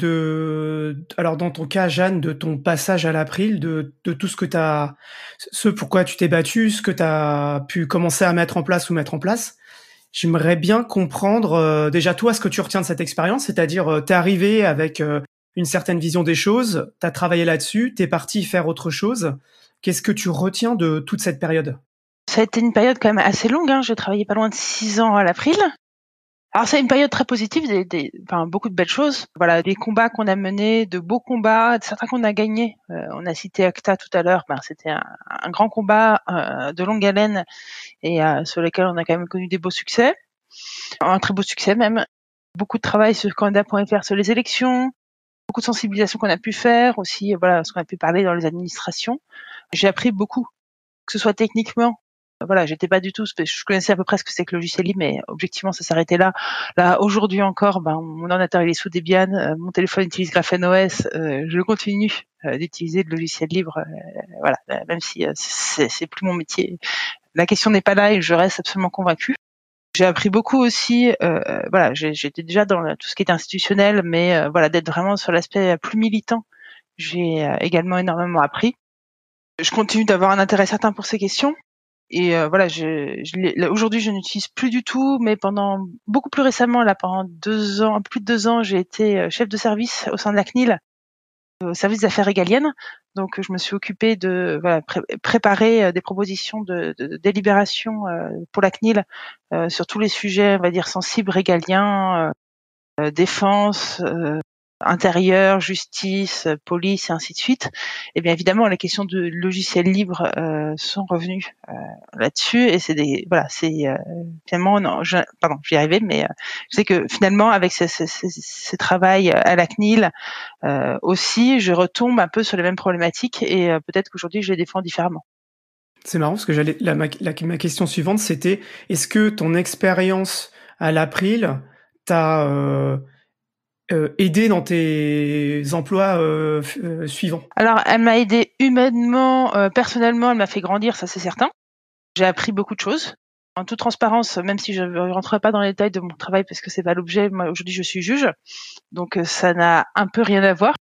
[SPEAKER 1] de, alors dans ton cas, Jeanne, de ton passage à l'April, de, de tout ce que tu as, ce pourquoi tu t'es battu, ce que tu as pu commencer à mettre en place ou mettre en place. J'aimerais bien comprendre euh, déjà toi ce que tu retiens de cette expérience, c'est-à-dire euh, t'es arrivé avec euh, une certaine vision des choses, t'as travaillé là-dessus, t'es parti faire autre chose. Qu'est-ce que tu retiens de toute cette période ?
[SPEAKER 3] Ça a été une période quand même assez longue, hein. J'ai travaillé pas loin de six ans à l'April. Alors c'est une période très positive, des, des, enfin beaucoup de belles choses. Voilà, des combats qu'on a menés, de beaux combats, certains qu'on a gagnés. Euh, on a cité Acta tout à l'heure, ben, c'était un, un grand combat euh, de longue haleine et euh, sur lequel on a quand même connu des beaux succès, un très beau succès même. Beaucoup de travail sur candidat point F R sur les élections, beaucoup de sensibilisation qu'on a pu faire aussi, voilà, ce qu'on a pu parler dans les administrations. J'ai appris beaucoup, que ce soit techniquement. Voilà, j'étais pas du tout, je connaissais à peu près ce que c'est que le logiciel libre, mais objectivement, ça s'arrêtait là. Là, aujourd'hui encore, ben, mon ordinateur, il est sous Debian, euh, mon téléphone utilise GrapheneOS, euh, je continue euh, d'utiliser le logiciel libre, euh, voilà, même si euh, c'est, c'est plus mon métier. La question n'est pas là et je reste absolument convaincue. J'ai appris beaucoup aussi, euh, voilà, j'ai, j'étais déjà dans tout ce qui était institutionnel, mais euh, voilà, d'être vraiment sur l'aspect plus militant, j'ai euh, également énormément appris. Je continue d'avoir un intérêt certain pour ces questions. Et euh, voilà, je, je aujourd'hui je n'utilise plus du tout, mais pendant beaucoup plus récemment, là pendant deux ans, plus de deux ans, j'ai été chef de service au sein de la C N I L, au service des affaires régaliennes. Donc je me suis occupée de voilà, pré- préparer des propositions de, de, de délibération euh, pour la C N I L euh, sur tous les sujets, on va dire sensibles, régaliens, euh, défense. Euh, intérieur, justice, police et ainsi de suite. Et bien évidemment, les questions de logiciels libres euh, sont revenues euh, là-dessus. Et c'est des voilà, c'est euh, finalement non, je, pardon, j'y arrivais, mais euh, je sais que finalement avec ce, ce, ce, ce travail à la C N I L euh, aussi, je retombe un peu sur les mêmes problématiques et euh, peut-être qu'aujourd'hui je les défends différemment.
[SPEAKER 1] C'est marrant parce que j'allais la, ma, la, ma question suivante, c'était est-ce que ton expérience à l'April t'a euh, Euh, aider dans tes emplois euh, euh, suivants?
[SPEAKER 3] Alors, elle m'a aidé humainement, euh, personnellement, elle m'a fait grandir, ça c'est certain. J'ai appris beaucoup de choses. En toute transparence, même si je ne rentrerai pas dans les détails de mon travail parce que c'est pas l'objet, moi aujourd'hui je suis juge, donc ça n'a un peu rien à voir.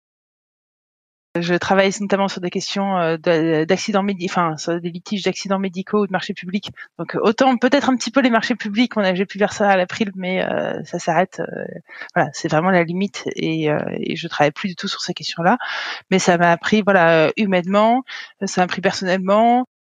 [SPEAKER 3] Je travaille notamment sur des questions d'accidents médicaux, enfin sur des litiges d'accidents médicaux ou de marchés publics. Donc autant peut-être un petit peu les marchés publics, on a j'ai pu faire ça à l'April, mais euh, ça s'arrête. Euh, voilà, c'est vraiment la limite et, euh, et je travaille plus du tout sur ces questions-là. Mais ça m'a appris, voilà, humainement, ça m'a appris personnellement.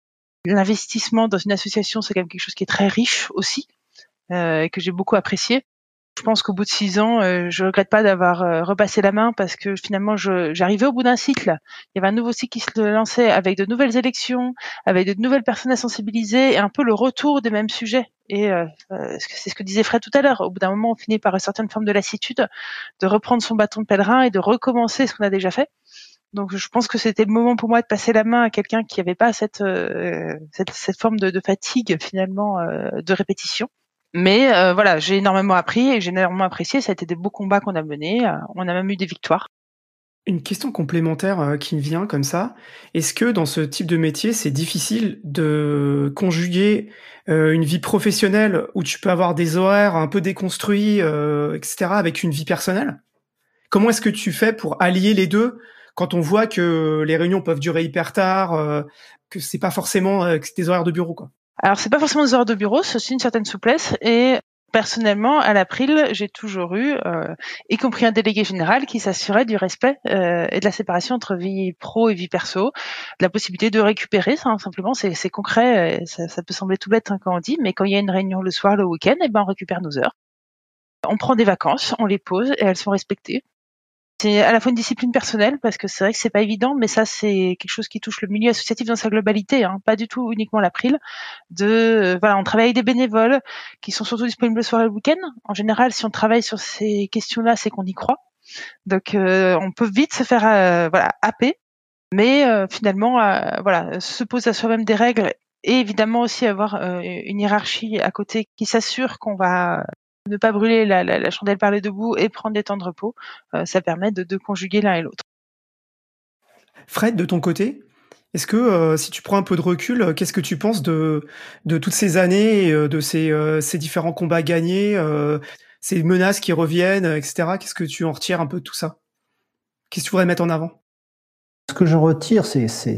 [SPEAKER 3] l'investissement dans une association, c'est quand même quelque chose qui est très riche aussi, euh, et que j'ai beaucoup apprécié. Je pense qu'au bout de six ans, euh, je regrette pas d'avoir euh, repassé la main parce que finalement, je, j'arrivais au bout d'un cycle. Il y avait un nouveau cycle qui se lançait avec de nouvelles élections, avec de nouvelles personnes à sensibiliser et un peu le retour des mêmes sujets. Et euh, euh, c'est ce que disait Fred tout à l'heure. Au bout d'un moment, on finit par une certaine forme de lassitude, de reprendre son bâton de pèlerin et de recommencer ce qu'on a déjà fait. Donc, je pense que c'était le moment pour moi de passer la main à quelqu'un qui n'avait pas cette, euh, cette, cette forme de, de fatigue finalement euh, de répétition. Mais euh, voilà, j'ai énormément appris et j'ai énormément apprécié. Ça a été des beaux combats qu'on a menés. Euh, on a même eu des victoires.
[SPEAKER 1] Une question complémentaire euh, qui me vient comme ça. Est-ce que dans ce type de métier, c'est difficile de conjuguer euh, une vie professionnelle où tu peux avoir des horaires un peu déconstruits, euh, et cetera, avec une vie personnelle? Comment est-ce que tu fais pour allier les deux quand on voit que les réunions peuvent durer hyper tard, euh, que c'est pas forcément euh, que c'est des horaires de bureau, quoi?
[SPEAKER 3] Alors, c'est pas forcément des heures de bureau, c'est aussi une certaine souplesse. Et personnellement, à l'April, j'ai toujours eu, euh, y compris un délégué général qui s'assurait du respect euh, et de la séparation entre vie pro et vie perso, de la possibilité de récupérer, ça, hein, simplement, c'est, c'est concret, ça, ça peut sembler tout bête hein, quand on dit, mais quand il y a une réunion le soir, le week-end, eh ben, on récupère nos heures. On prend des vacances, on les pose et elles sont respectées. C'est à la fois une discipline personnelle parce que c'est vrai que c'est pas évident, mais ça c'est quelque chose qui touche le milieu associatif dans sa globalité, hein, pas du tout uniquement l'April. De euh, voilà, on travaille avec des bénévoles qui sont surtout disponibles le soir et le week-end. En général, si on travaille sur ces questions-là, c'est qu'on y croit. Donc euh, on peut vite se faire euh, voilà happer, mais euh, finalement euh, voilà se poser à soi-même des règles et évidemment aussi avoir euh, une hiérarchie à côté qui s'assure qu'on va ne pas brûler la, la, la chandelle par les deux bouts et prendre des temps de repos, euh, ça permet de, de conjuguer l'un et l'autre.
[SPEAKER 1] Fred, de ton côté, est-ce que euh, si tu prends un peu de recul, euh, qu'est-ce que tu penses de, de toutes ces années, euh, de ces, euh, ces différents combats gagnés, euh, ces menaces qui reviennent, et cetera. Qu'est-ce que tu en retires un peu de tout ça? Qu'est-ce que tu voudrais mettre en avant?
[SPEAKER 2] Ce que j'en retire, c'est, c'est,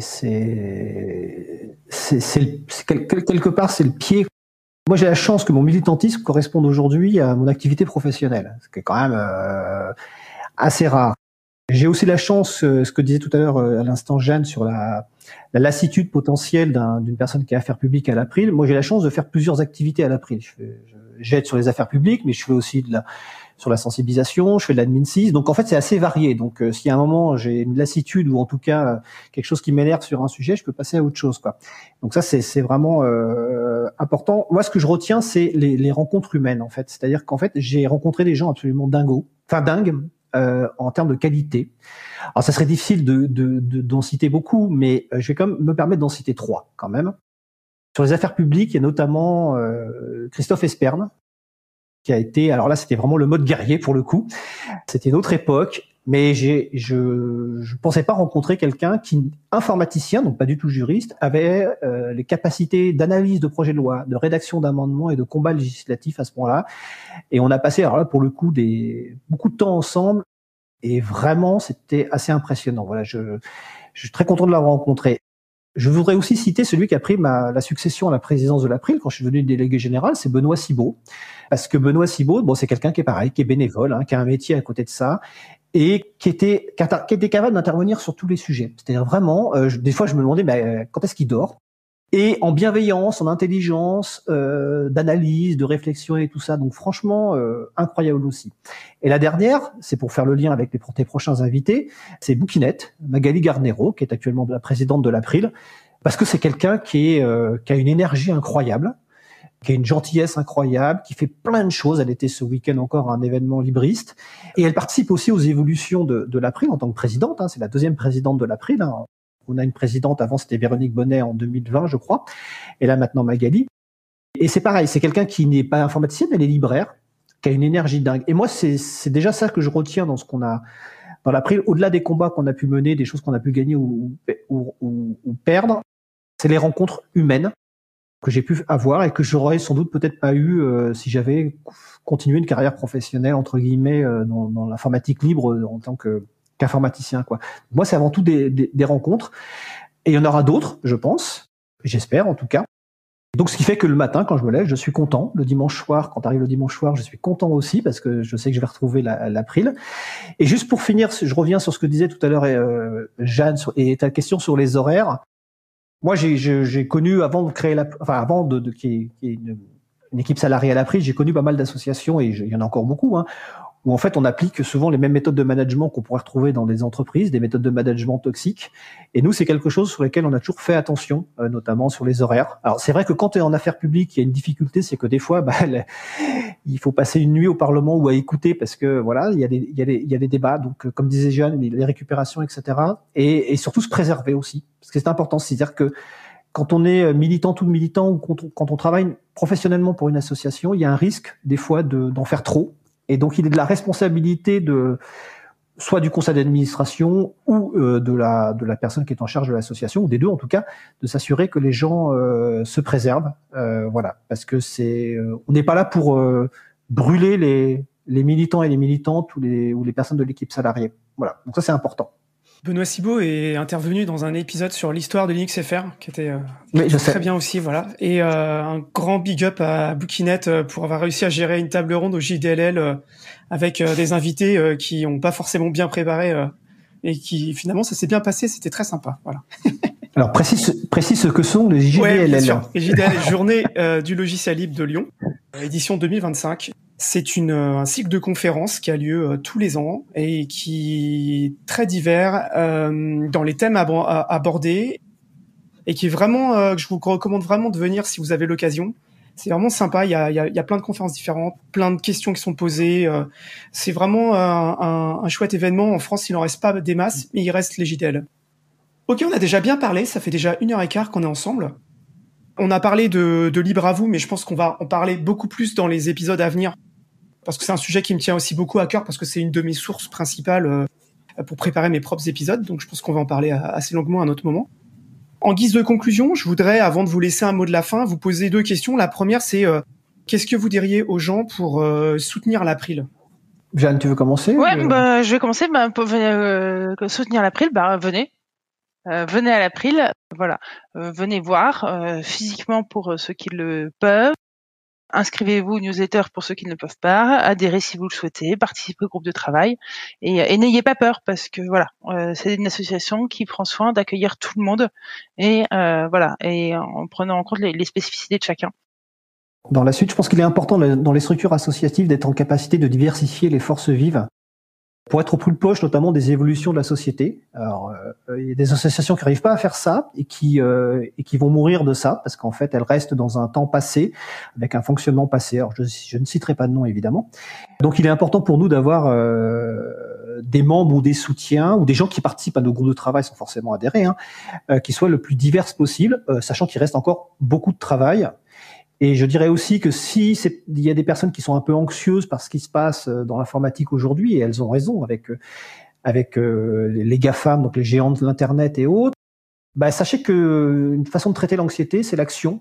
[SPEAKER 2] c'est, c'est, c'est, le- c'est quel- quelque part, c'est le pied. Moi, j'ai la chance que mon militantisme corresponde aujourd'hui à mon activité professionnelle, ce qui est quand même euh, assez rare. J'ai aussi la chance, euh, ce que disait tout à l'heure euh, à l'instant Jeanne sur la, la lassitude potentielle d'un, d'une personne qui est affaires publiques à l'April. Moi, j'ai la chance de faire plusieurs activités à l'April. Je fais, je, j'aide sur les affaires publiques, mais je fais aussi de la, sur la sensibilisation, je fais de l'admin six. Donc, en fait, c'est assez varié. Donc, euh, s'il y a un moment, j'ai une lassitude ou en tout cas euh, quelque chose qui m'énerve sur un sujet, je peux passer à autre chose, quoi. Donc ça, c'est, c'est vraiment euh, important. Moi, ce que je retiens, c'est les, les rencontres humaines, en fait. C'est-à-dire qu'en fait, j'ai rencontré des gens absolument dingos, enfin dingues, euh, en termes de qualité. Alors, ça serait difficile de, de, de, d'en citer beaucoup, mais je vais quand même me permettre d'en citer trois, quand même. Sur les affaires publiques, il y a notamment euh, Christophe Esperne, qui a été, alors là, c'était vraiment le mode guerrier pour le coup. C'était une autre époque, mais j'ai, je, je pensais pas rencontrer quelqu'un qui, informaticien, donc pas du tout juriste, avait euh, les capacités d'analyse de projets de loi, de rédaction d'amendements et de combat législatif à ce point-là. Et on a passé, alors là, pour le coup, des beaucoup de temps ensemble. Et vraiment, c'était assez impressionnant. Voilà, je, je suis très content de l'avoir rencontré. Je voudrais aussi citer celui qui a pris ma, la succession à la présidence de l'April quand je suis devenu délégué général, c'est Benoît Cibot. Parce que Benoît Cibot, bon, c'est quelqu'un qui est pareil, qui est bénévole, hein, qui a un métier à côté de ça, et qui était, qui était capable d'intervenir sur tous les sujets. C'est-à-dire vraiment, euh, je, des fois, je me demandais, mais quand est-ce qu'il dort? Et en bienveillance, en intelligence, euh, d'analyse, de réflexion et tout ça. Donc franchement, euh, incroyable aussi. Et la dernière, c'est pour faire le lien avec les, tes prochains invités, c'est Bouquinette, Magali Garnero, qui est actuellement la présidente de l'April, parce que c'est quelqu'un qui, est, euh, qui a une énergie incroyable, qui a une gentillesse incroyable, qui fait plein de choses. Elle était ce week-end encore à un événement libriste. Et elle participe aussi aux évolutions de, de l'April en tant que présidente. Hein, c'est la deuxième présidente de l'April, hein. On a une présidente, avant c'était Véronique Bonnet en deux mille vingt, je crois, et là maintenant Magali. Et c'est pareil, c'est quelqu'un qui n'est pas informaticienne, elle est libraire, qui a une énergie dingue. Et moi, c'est, c'est déjà ça que je retiens dans ce qu'on a, dans l'April, au-delà des combats qu'on a pu mener, des choses qu'on a pu gagner ou, ou, ou, ou perdre, c'est les rencontres humaines que j'ai pu avoir et que j'aurais sans doute peut-être pas eu euh, si j'avais continué une carrière professionnelle, entre guillemets, euh, dans, dans l'informatique libre euh, en tant que qu'informaticien, quoi. Moi, c'est avant tout des, des, des rencontres. Et il y en aura d'autres, je pense. J'espère, en tout cas. Donc, ce qui fait que le matin, quand je me lève, je suis content. Le dimanche soir, quand arrive le dimanche soir, je suis content aussi parce que je sais que je vais retrouver la, l'April. Et juste pour finir, je reviens sur ce que disait tout à l'heure euh, Jeanne sur, et ta question sur les horaires. Moi, j'ai, j'ai, j'ai connu avant de créer la, enfin avant de, de qu'il y ait, qu'il y ait une, une équipe salariée à l'April, j'ai connu pas mal d'associations et je, il y en a encore beaucoup, hein, où en fait on applique souvent les mêmes méthodes de management qu'on pourrait retrouver dans des entreprises, des méthodes de management toxiques. Et nous, c'est quelque chose sur lequel on a toujours fait attention, euh, notamment sur les horaires. Alors c'est vrai que quand tu es en affaires publiques, il y a une difficulté, c'est que des fois, bah, le, il faut passer une nuit au Parlement ou à écouter parce que voilà, il y a des, il y a des, il y a des débats. Donc euh, comme disait Jeanne, les récupérations, et cetera. Et, et surtout se préserver aussi, parce que c'est important. C'est-à-dire que quand on est militant ou militant ou quand on, quand on travaille professionnellement pour une association, il y a un risque des fois de, d'en faire trop. Et donc il est de la responsabilité de soit du conseil d'administration ou euh, de la de la personne qui est en charge de l'association, ou des deux en tout cas, de s'assurer que les gens euh, se préservent. Euh, voilà, parce que c'est euh, on n'est pas là pour euh, brûler les les militants et les militantes ou les ou les personnes de l'équipe salariée. Voilà, donc ça c'est important.
[SPEAKER 1] Benoît Cibot est intervenu dans un épisode sur l'histoire de Linux F R, qui était euh,
[SPEAKER 2] oui, je
[SPEAKER 1] très
[SPEAKER 2] sais.
[SPEAKER 1] bien aussi, voilà. Et euh, un grand big up à Bookinet euh, pour avoir réussi à gérer une table ronde au J D L L euh, avec euh, des invités euh, qui n'ont pas forcément bien préparé euh, et qui finalement ça s'est bien passé, c'était très sympa, voilà.
[SPEAKER 2] Alors précise, précise ce que sont les J D L L.
[SPEAKER 1] Ouais, bien sûr. Les J D L L, Journée euh, du logiciel libre de Lyon, édition deux mille vingt-cinq. C'est une, un cycle de conférences qui a lieu euh, tous les ans et qui est très divers euh, dans les thèmes ab- abordés et qui est vraiment, euh, que je vous recommande vraiment de venir si vous avez l'occasion. C'est vraiment sympa, il y a, il y a, il y a plein de conférences différentes, plein de questions qui sont posées. Euh, c'est vraiment un, un, un chouette événement. En France, il n'en reste pas des masses, mais il reste les J D L. Ok, on a déjà bien parlé, ça fait déjà une heure et quart qu'on est ensemble. On a parlé de, de Libre à vous, mais je pense qu'on va en parler beaucoup plus dans les épisodes à venir, parce que c'est un sujet qui me tient aussi beaucoup à cœur, parce que c'est une de mes sources principales euh, pour préparer mes propres épisodes, donc je pense qu'on va en parler assez longuement à un autre moment. En guise de conclusion, je voudrais, avant de vous laisser un mot de la fin, vous poser deux questions. La première, c'est euh, qu'est-ce que vous diriez aux gens pour euh, soutenir l'April ?
[SPEAKER 2] Jeanne, tu veux commencer ?
[SPEAKER 3] Ouais, euh... bah, je vais commencer. Bah, pour euh, soutenir l'April, bah, venez. Euh, venez à l'April, voilà. Euh, venez voir euh, physiquement pour euh, ceux qui le peuvent. Inscrivez-vous aux newsletter pour ceux qui ne le peuvent pas. Adhérez si vous le souhaitez. Participez au groupe de travail. Et, et n'ayez pas peur parce que voilà, euh, c'est une association qui prend soin d'accueillir tout le monde et euh, voilà, et en prenant en compte les, les spécificités de chacun.
[SPEAKER 2] Dans la suite, je pense qu'il est important dans les structures associatives d'être en capacité de diversifier les forces vives pour être au plus proche, notamment des évolutions de la société. Alors, euh, il y a des associations qui n'arrivent pas à faire ça et qui euh, et qui vont mourir de ça parce qu'en fait, elles restent dans un temps passé avec un fonctionnement passé. Alors, je, je ne citerai pas de nom évidemment. Donc, il est important pour nous d'avoir euh, des membres ou des soutiens ou des gens qui participent à nos groupes de travail sans forcément adhérer, hein, euh, qui soient le plus divers possible, euh, sachant qu'il reste encore beaucoup de travail. Et je dirais aussi que si c'est, il y a des personnes qui sont un peu anxieuses par ce qui se passe dans l'informatique aujourd'hui, et elles ont raison avec avec euh, les GAFAM, donc les géants de l'internet et autres, bah sachez que une façon de traiter l'anxiété, c'est l'action.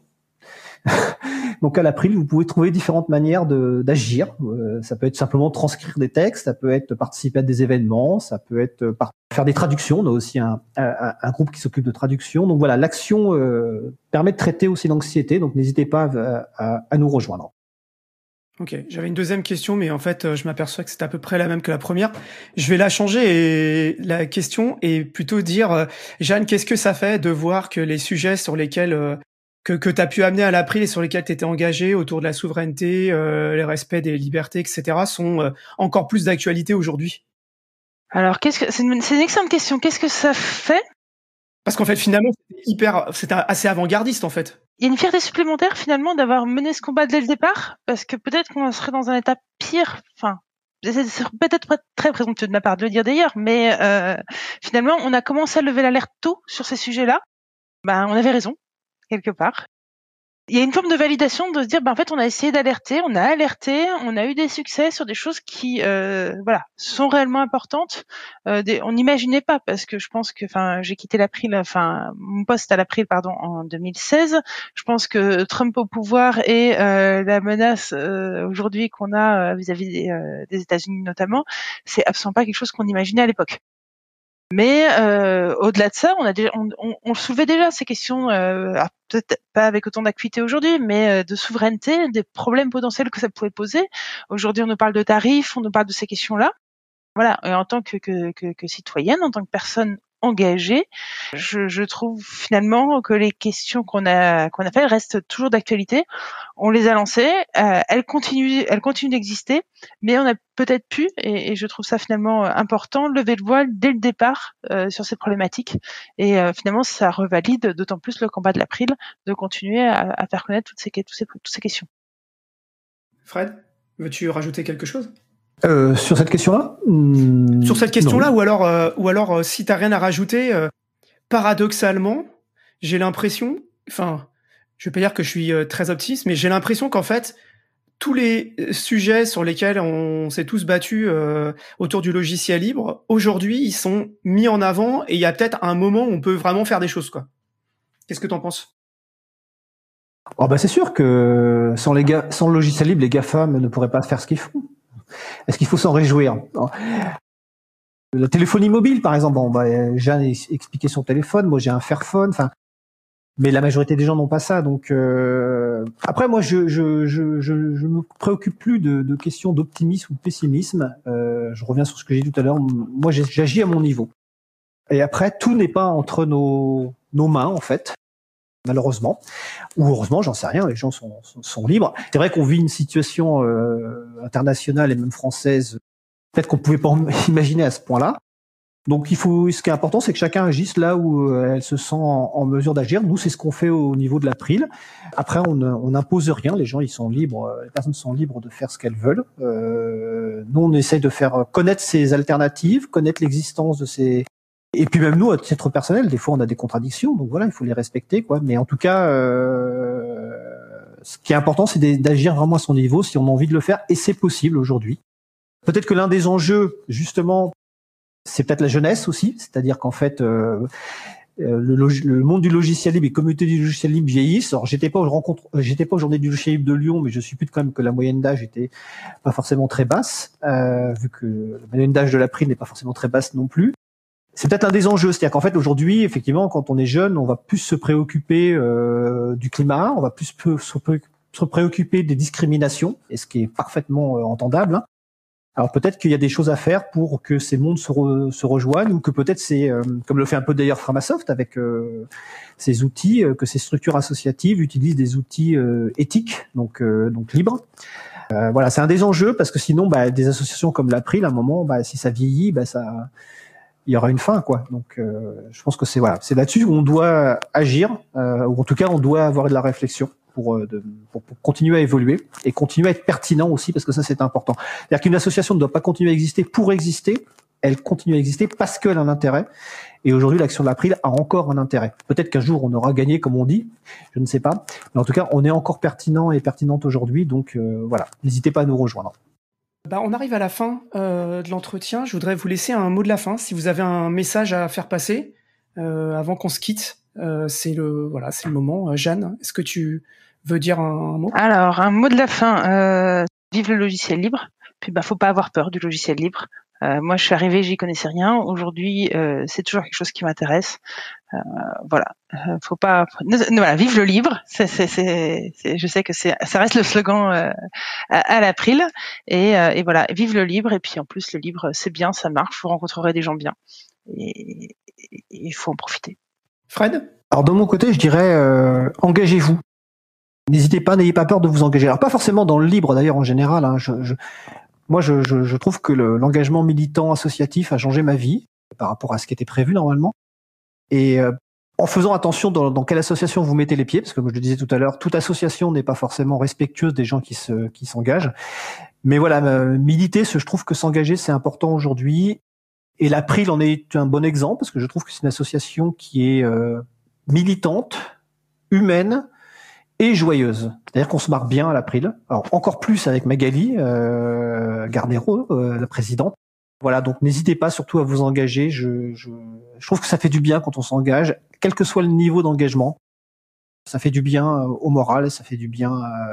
[SPEAKER 2] Donc à l'April, vous pouvez trouver différentes manières de, d'agir. Euh, ça peut être simplement transcrire des textes, ça peut être participer à des événements, ça peut être par, faire des traductions. On a aussi un, un, un groupe qui s'occupe de traduction. Donc voilà, l'action euh, permet de traiter aussi l'anxiété. Donc n'hésitez pas à, à, à nous rejoindre.
[SPEAKER 1] Ok, j'avais une deuxième question, mais en fait, je m'aperçois que c'est à peu près la même que la première. Je vais la changer et la question est plutôt dire, euh, Jeanne, qu'est-ce que ça fait de voir que les sujets sur lesquels euh, que, que tu as pu amener à l'April et sur lesquels tu étais engagé autour de la souveraineté, euh, le respect des libertés, et cetera, sont euh, encore plus d'actualité aujourd'hui?
[SPEAKER 3] Alors, qu'est-ce que c'est une, c'est une excellente question. Qu'est-ce que ça fait?
[SPEAKER 1] Parce qu'en fait, finalement, c'était hyper, c'était assez avant-gardiste, en fait.
[SPEAKER 3] Il y a une fierté supplémentaire, finalement, d'avoir mené ce combat dès le départ, parce que peut-être qu'on serait dans un état pire, enfin, c'est peut-être pas très présomptueux de ma part de le dire d'ailleurs, mais euh, finalement, on a commencé à lever l'alerte tôt sur ces sujets-là. Ben, on avait raison, quelque part. Il y a une forme de validation de se dire, ben, en fait, on a essayé d'alerter, on a alerté, on a eu des succès sur des choses qui, euh, voilà, sont réellement importantes. Euh, des, on n'imaginait pas, parce que je pense que, enfin, j'ai quitté l'April, enfin, mon poste à l'April, pardon, en deux mille seize. Je pense que Trump au pouvoir et euh, la menace euh, aujourd'hui qu'on a euh, vis-à-vis des, euh, des États-Unis notamment, c'est absolument pas quelque chose qu'on imaginait à l'époque. Mais euh, au-delà de ça, on a déjà, on, on, on soulevait déjà ces questions, euh, peut-être pas avec autant d'acuité aujourd'hui, mais euh, de souveraineté, des problèmes potentiels que ça pouvait poser. Aujourd'hui, on nous parle de tarifs, on nous parle de ces questions-là. Voilà. Et en tant que, que, que, que citoyenne, en tant que personne engagé. Je, je trouve finalement que les questions qu'on a qu'on a faites restent toujours d'actualité. On les a lancées, euh, elles continuent, elles continuent d'exister, mais on a peut-être pu, et, et je trouve ça finalement important, lever le voile dès le départ euh, sur ces problématiques. Et euh, finalement, ça revalide d'autant plus le combat de l'April de continuer à, à faire connaître toutes ces, toutes ces, toutes ces questions.
[SPEAKER 1] Fred, veux-tu rajouter quelque chose ?
[SPEAKER 2] Euh, sur cette question-là mmh,
[SPEAKER 1] Sur cette question-là,
[SPEAKER 2] non.
[SPEAKER 1] ou alors, euh, ou alors euh, si t'as rien à rajouter, euh, paradoxalement, j'ai l'impression, enfin, je vais pas dire que je suis euh, très optimiste, mais j'ai l'impression qu'en fait, tous les sujets sur lesquels on s'est tous battus euh, autour du logiciel libre, aujourd'hui, ils sont mis en avant et il y a peut-être un moment où on peut vraiment faire des choses, quoi. Qu'est-ce que t'en penses ?
[SPEAKER 2] Oh bah c'est sûr que sans, les ga- sans le logiciel libre, les GAFAM ne pourraient pas faire ce qu'ils font. Est-ce qu'il faut s'en réjouir ? La téléphonie mobile, par exemple, bon, bah, Jeanne a expliqué son téléphone, moi j'ai un Fairphone, enfin, mais la majorité des gens n'ont pas ça. Donc euh... après, moi, je je je je, je me préoccupe plus de, de questions d'optimisme ou de pessimisme. Euh, je reviens sur ce que j'ai dit tout à l'heure. Moi, j'agis à mon niveau. Et après, tout n'est pas entre nos nos mains, en fait. Malheureusement, ou heureusement, j'en sais rien, les gens sont, sont, sont libres. C'est vrai qu'on vit une situation euh, internationale et même française, peut-être qu'on ne pouvait pas imaginer à ce point-là. Donc, il faut, ce qui est important, c'est que chacun agisse là où euh, elle se sent en, en mesure d'agir. Nous, c'est ce qu'on fait au niveau de l'April. Après, on n'impose rien, les gens, ils sont libres, les personnes sont libres de faire ce qu'elles veulent. Euh, nous, on essaye de faire connaître ces alternatives, connaître l'existence de ces... Et puis même nous, à titre personnel, des fois on a des contradictions, donc voilà, il faut les respecter, quoi. Mais en tout cas, euh, ce qui est important, c'est d'agir vraiment à son niveau, si on a envie de le faire, et c'est possible aujourd'hui. Peut-être que l'un des enjeux, justement, c'est peut-être la jeunesse aussi, c'est-à-dire qu'en fait, euh, le, le monde du logiciel libre et communauté du logiciel libre vieillissent. Alors j'étais pas aux rencontres, j'étais pas aux journées du logiciel libre de Lyon, mais je suppute quand même que la moyenne d'âge était pas forcément très basse, euh, vu que la moyenne d'âge de l'April n'est pas forcément très basse non plus. C'est peut-être un des enjeux, c'est-à-dire qu'en fait aujourd'hui, effectivement, quand on est jeune, on va plus se préoccuper euh, du climat, on va plus se, pré se préoccuper des discriminations, et ce qui est parfaitement euh, entendable. Hein. Alors peut-être qu'il y a des choses à faire pour que ces mondes se, re, se rejoignent, ou que peut-être c'est, euh, comme le fait un peu d'ailleurs Framasoft avec euh, ces outils, euh, que ces structures associatives utilisent des outils euh, éthiques, donc euh, donc libres. Euh, voilà, c'est un des enjeux parce que sinon, bah, des associations comme l'April, à un moment, bah, si ça vieillit, bah, ça il y aura une fin, quoi. Donc, euh, je pense que c'est voilà, c'est là-dessus où on doit agir, euh, ou en tout cas, on doit avoir de la réflexion pour, de, pour, pour continuer à évoluer et continuer à être pertinent aussi, parce que ça, c'est important. C'est-à-dire qu'une association ne doit pas continuer à exister pour exister, elle continue à exister parce qu'elle a un intérêt. Et aujourd'hui, l'action de l'April a encore un intérêt. Peut-être qu'un jour, on aura gagné, comme on dit, je ne sais pas. Mais en tout cas, on est encore pertinent et pertinente aujourd'hui, donc euh, voilà, n'hésitez pas à nous rejoindre.
[SPEAKER 1] Bah, on arrive à la fin euh, de l'entretien. Je voudrais vous laisser un mot de la fin. Si vous avez un message à faire passer euh, avant qu'on se quitte, euh, c'est le voilà, c'est le moment. Euh, Jeanne, est-ce que tu veux dire un, un mot ?
[SPEAKER 3] Alors, un mot de la fin. Euh, vive le logiciel libre. Puis, bah, faut pas avoir peur du logiciel libre. Euh, moi, je suis arrivée, j'y connaissais rien. Aujourd'hui, euh, c'est toujours quelque chose qui m'intéresse. Euh, voilà, euh, faut pas. Voilà, vive le libre. C'est, c'est, c'est, c'est, je sais que c'est, ça reste le slogan euh, à, à l'April. Et, euh, et voilà, vive le libre. Et puis en plus, le libre, c'est bien, ça marche. Vous rencontrerez des gens bien. Et il faut en profiter.
[SPEAKER 1] Fred ?
[SPEAKER 2] Alors de mon côté, je dirais euh, engagez-vous. N'hésitez pas, n'ayez pas peur de vous engager. Alors pas forcément dans le libre d'ailleurs en général. Hein, je, je, moi, je, je, je trouve que le, l'engagement militant associatif a changé ma vie par rapport à ce qui était prévu normalement. Et euh, en faisant attention dans, dans quelle association vous mettez les pieds, parce que comme je le disais tout à l'heure, toute association n'est pas forcément respectueuse des gens qui se qui s'engagent. Mais voilà, euh, militer, ce, je trouve que s'engager c'est important aujourd'hui. Et l'April en est un bon exemple parce que je trouve que c'est une association qui est euh, militante, humaine et joyeuse. C'est-à-dire qu'on se marre bien à l'April. Alors encore plus avec Magali euh, Garnero, euh, la présidente. Voilà, donc n'hésitez pas surtout à vous engager. Je, je, je trouve que ça fait du bien quand on s'engage, quel que soit le niveau d'engagement. Ça fait du bien au moral, ça fait du bien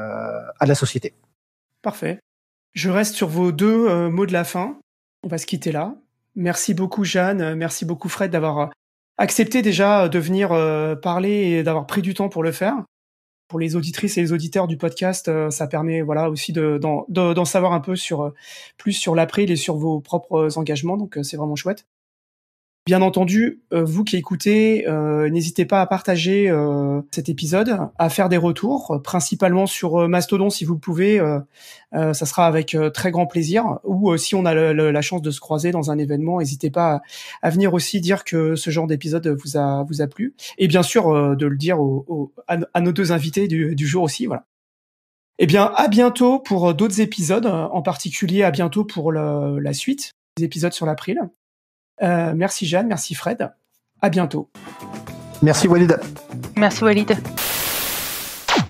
[SPEAKER 2] à la société.
[SPEAKER 1] Parfait. Je reste sur vos deux euh, mots de la fin. On va se quitter là. Merci beaucoup Jeanne, merci beaucoup Fred d'avoir accepté déjà de venir euh, parler et d'avoir pris du temps pour le faire. Pour les auditrices et les auditeurs du podcast, euh, ça permet voilà aussi de, d'en, de, d'en savoir un peu sur plus sur l'April et sur vos propres engagements, donc euh, c'est vraiment chouette. Bien entendu, euh, vous qui écoutez, euh, n'hésitez pas à partager euh, cet épisode, à faire des retours, euh, principalement sur euh, Mastodon si vous le pouvez. Euh, euh, ça sera avec euh, très grand plaisir. Ou euh, si on a le, le, la chance de se croiser dans un événement, n'hésitez pas à, à venir aussi dire que ce genre d'épisode vous a vous a plu. Et bien sûr, euh, de le dire au, au, à, à nos deux invités du, du jour aussi. Voilà. Eh bien, à bientôt pour d'autres épisodes, en particulier à bientôt pour le, la suite des épisodes sur l'April. Euh, merci Jeanne, merci Fred. À bientôt.
[SPEAKER 2] Merci Walid.
[SPEAKER 3] Merci Walid.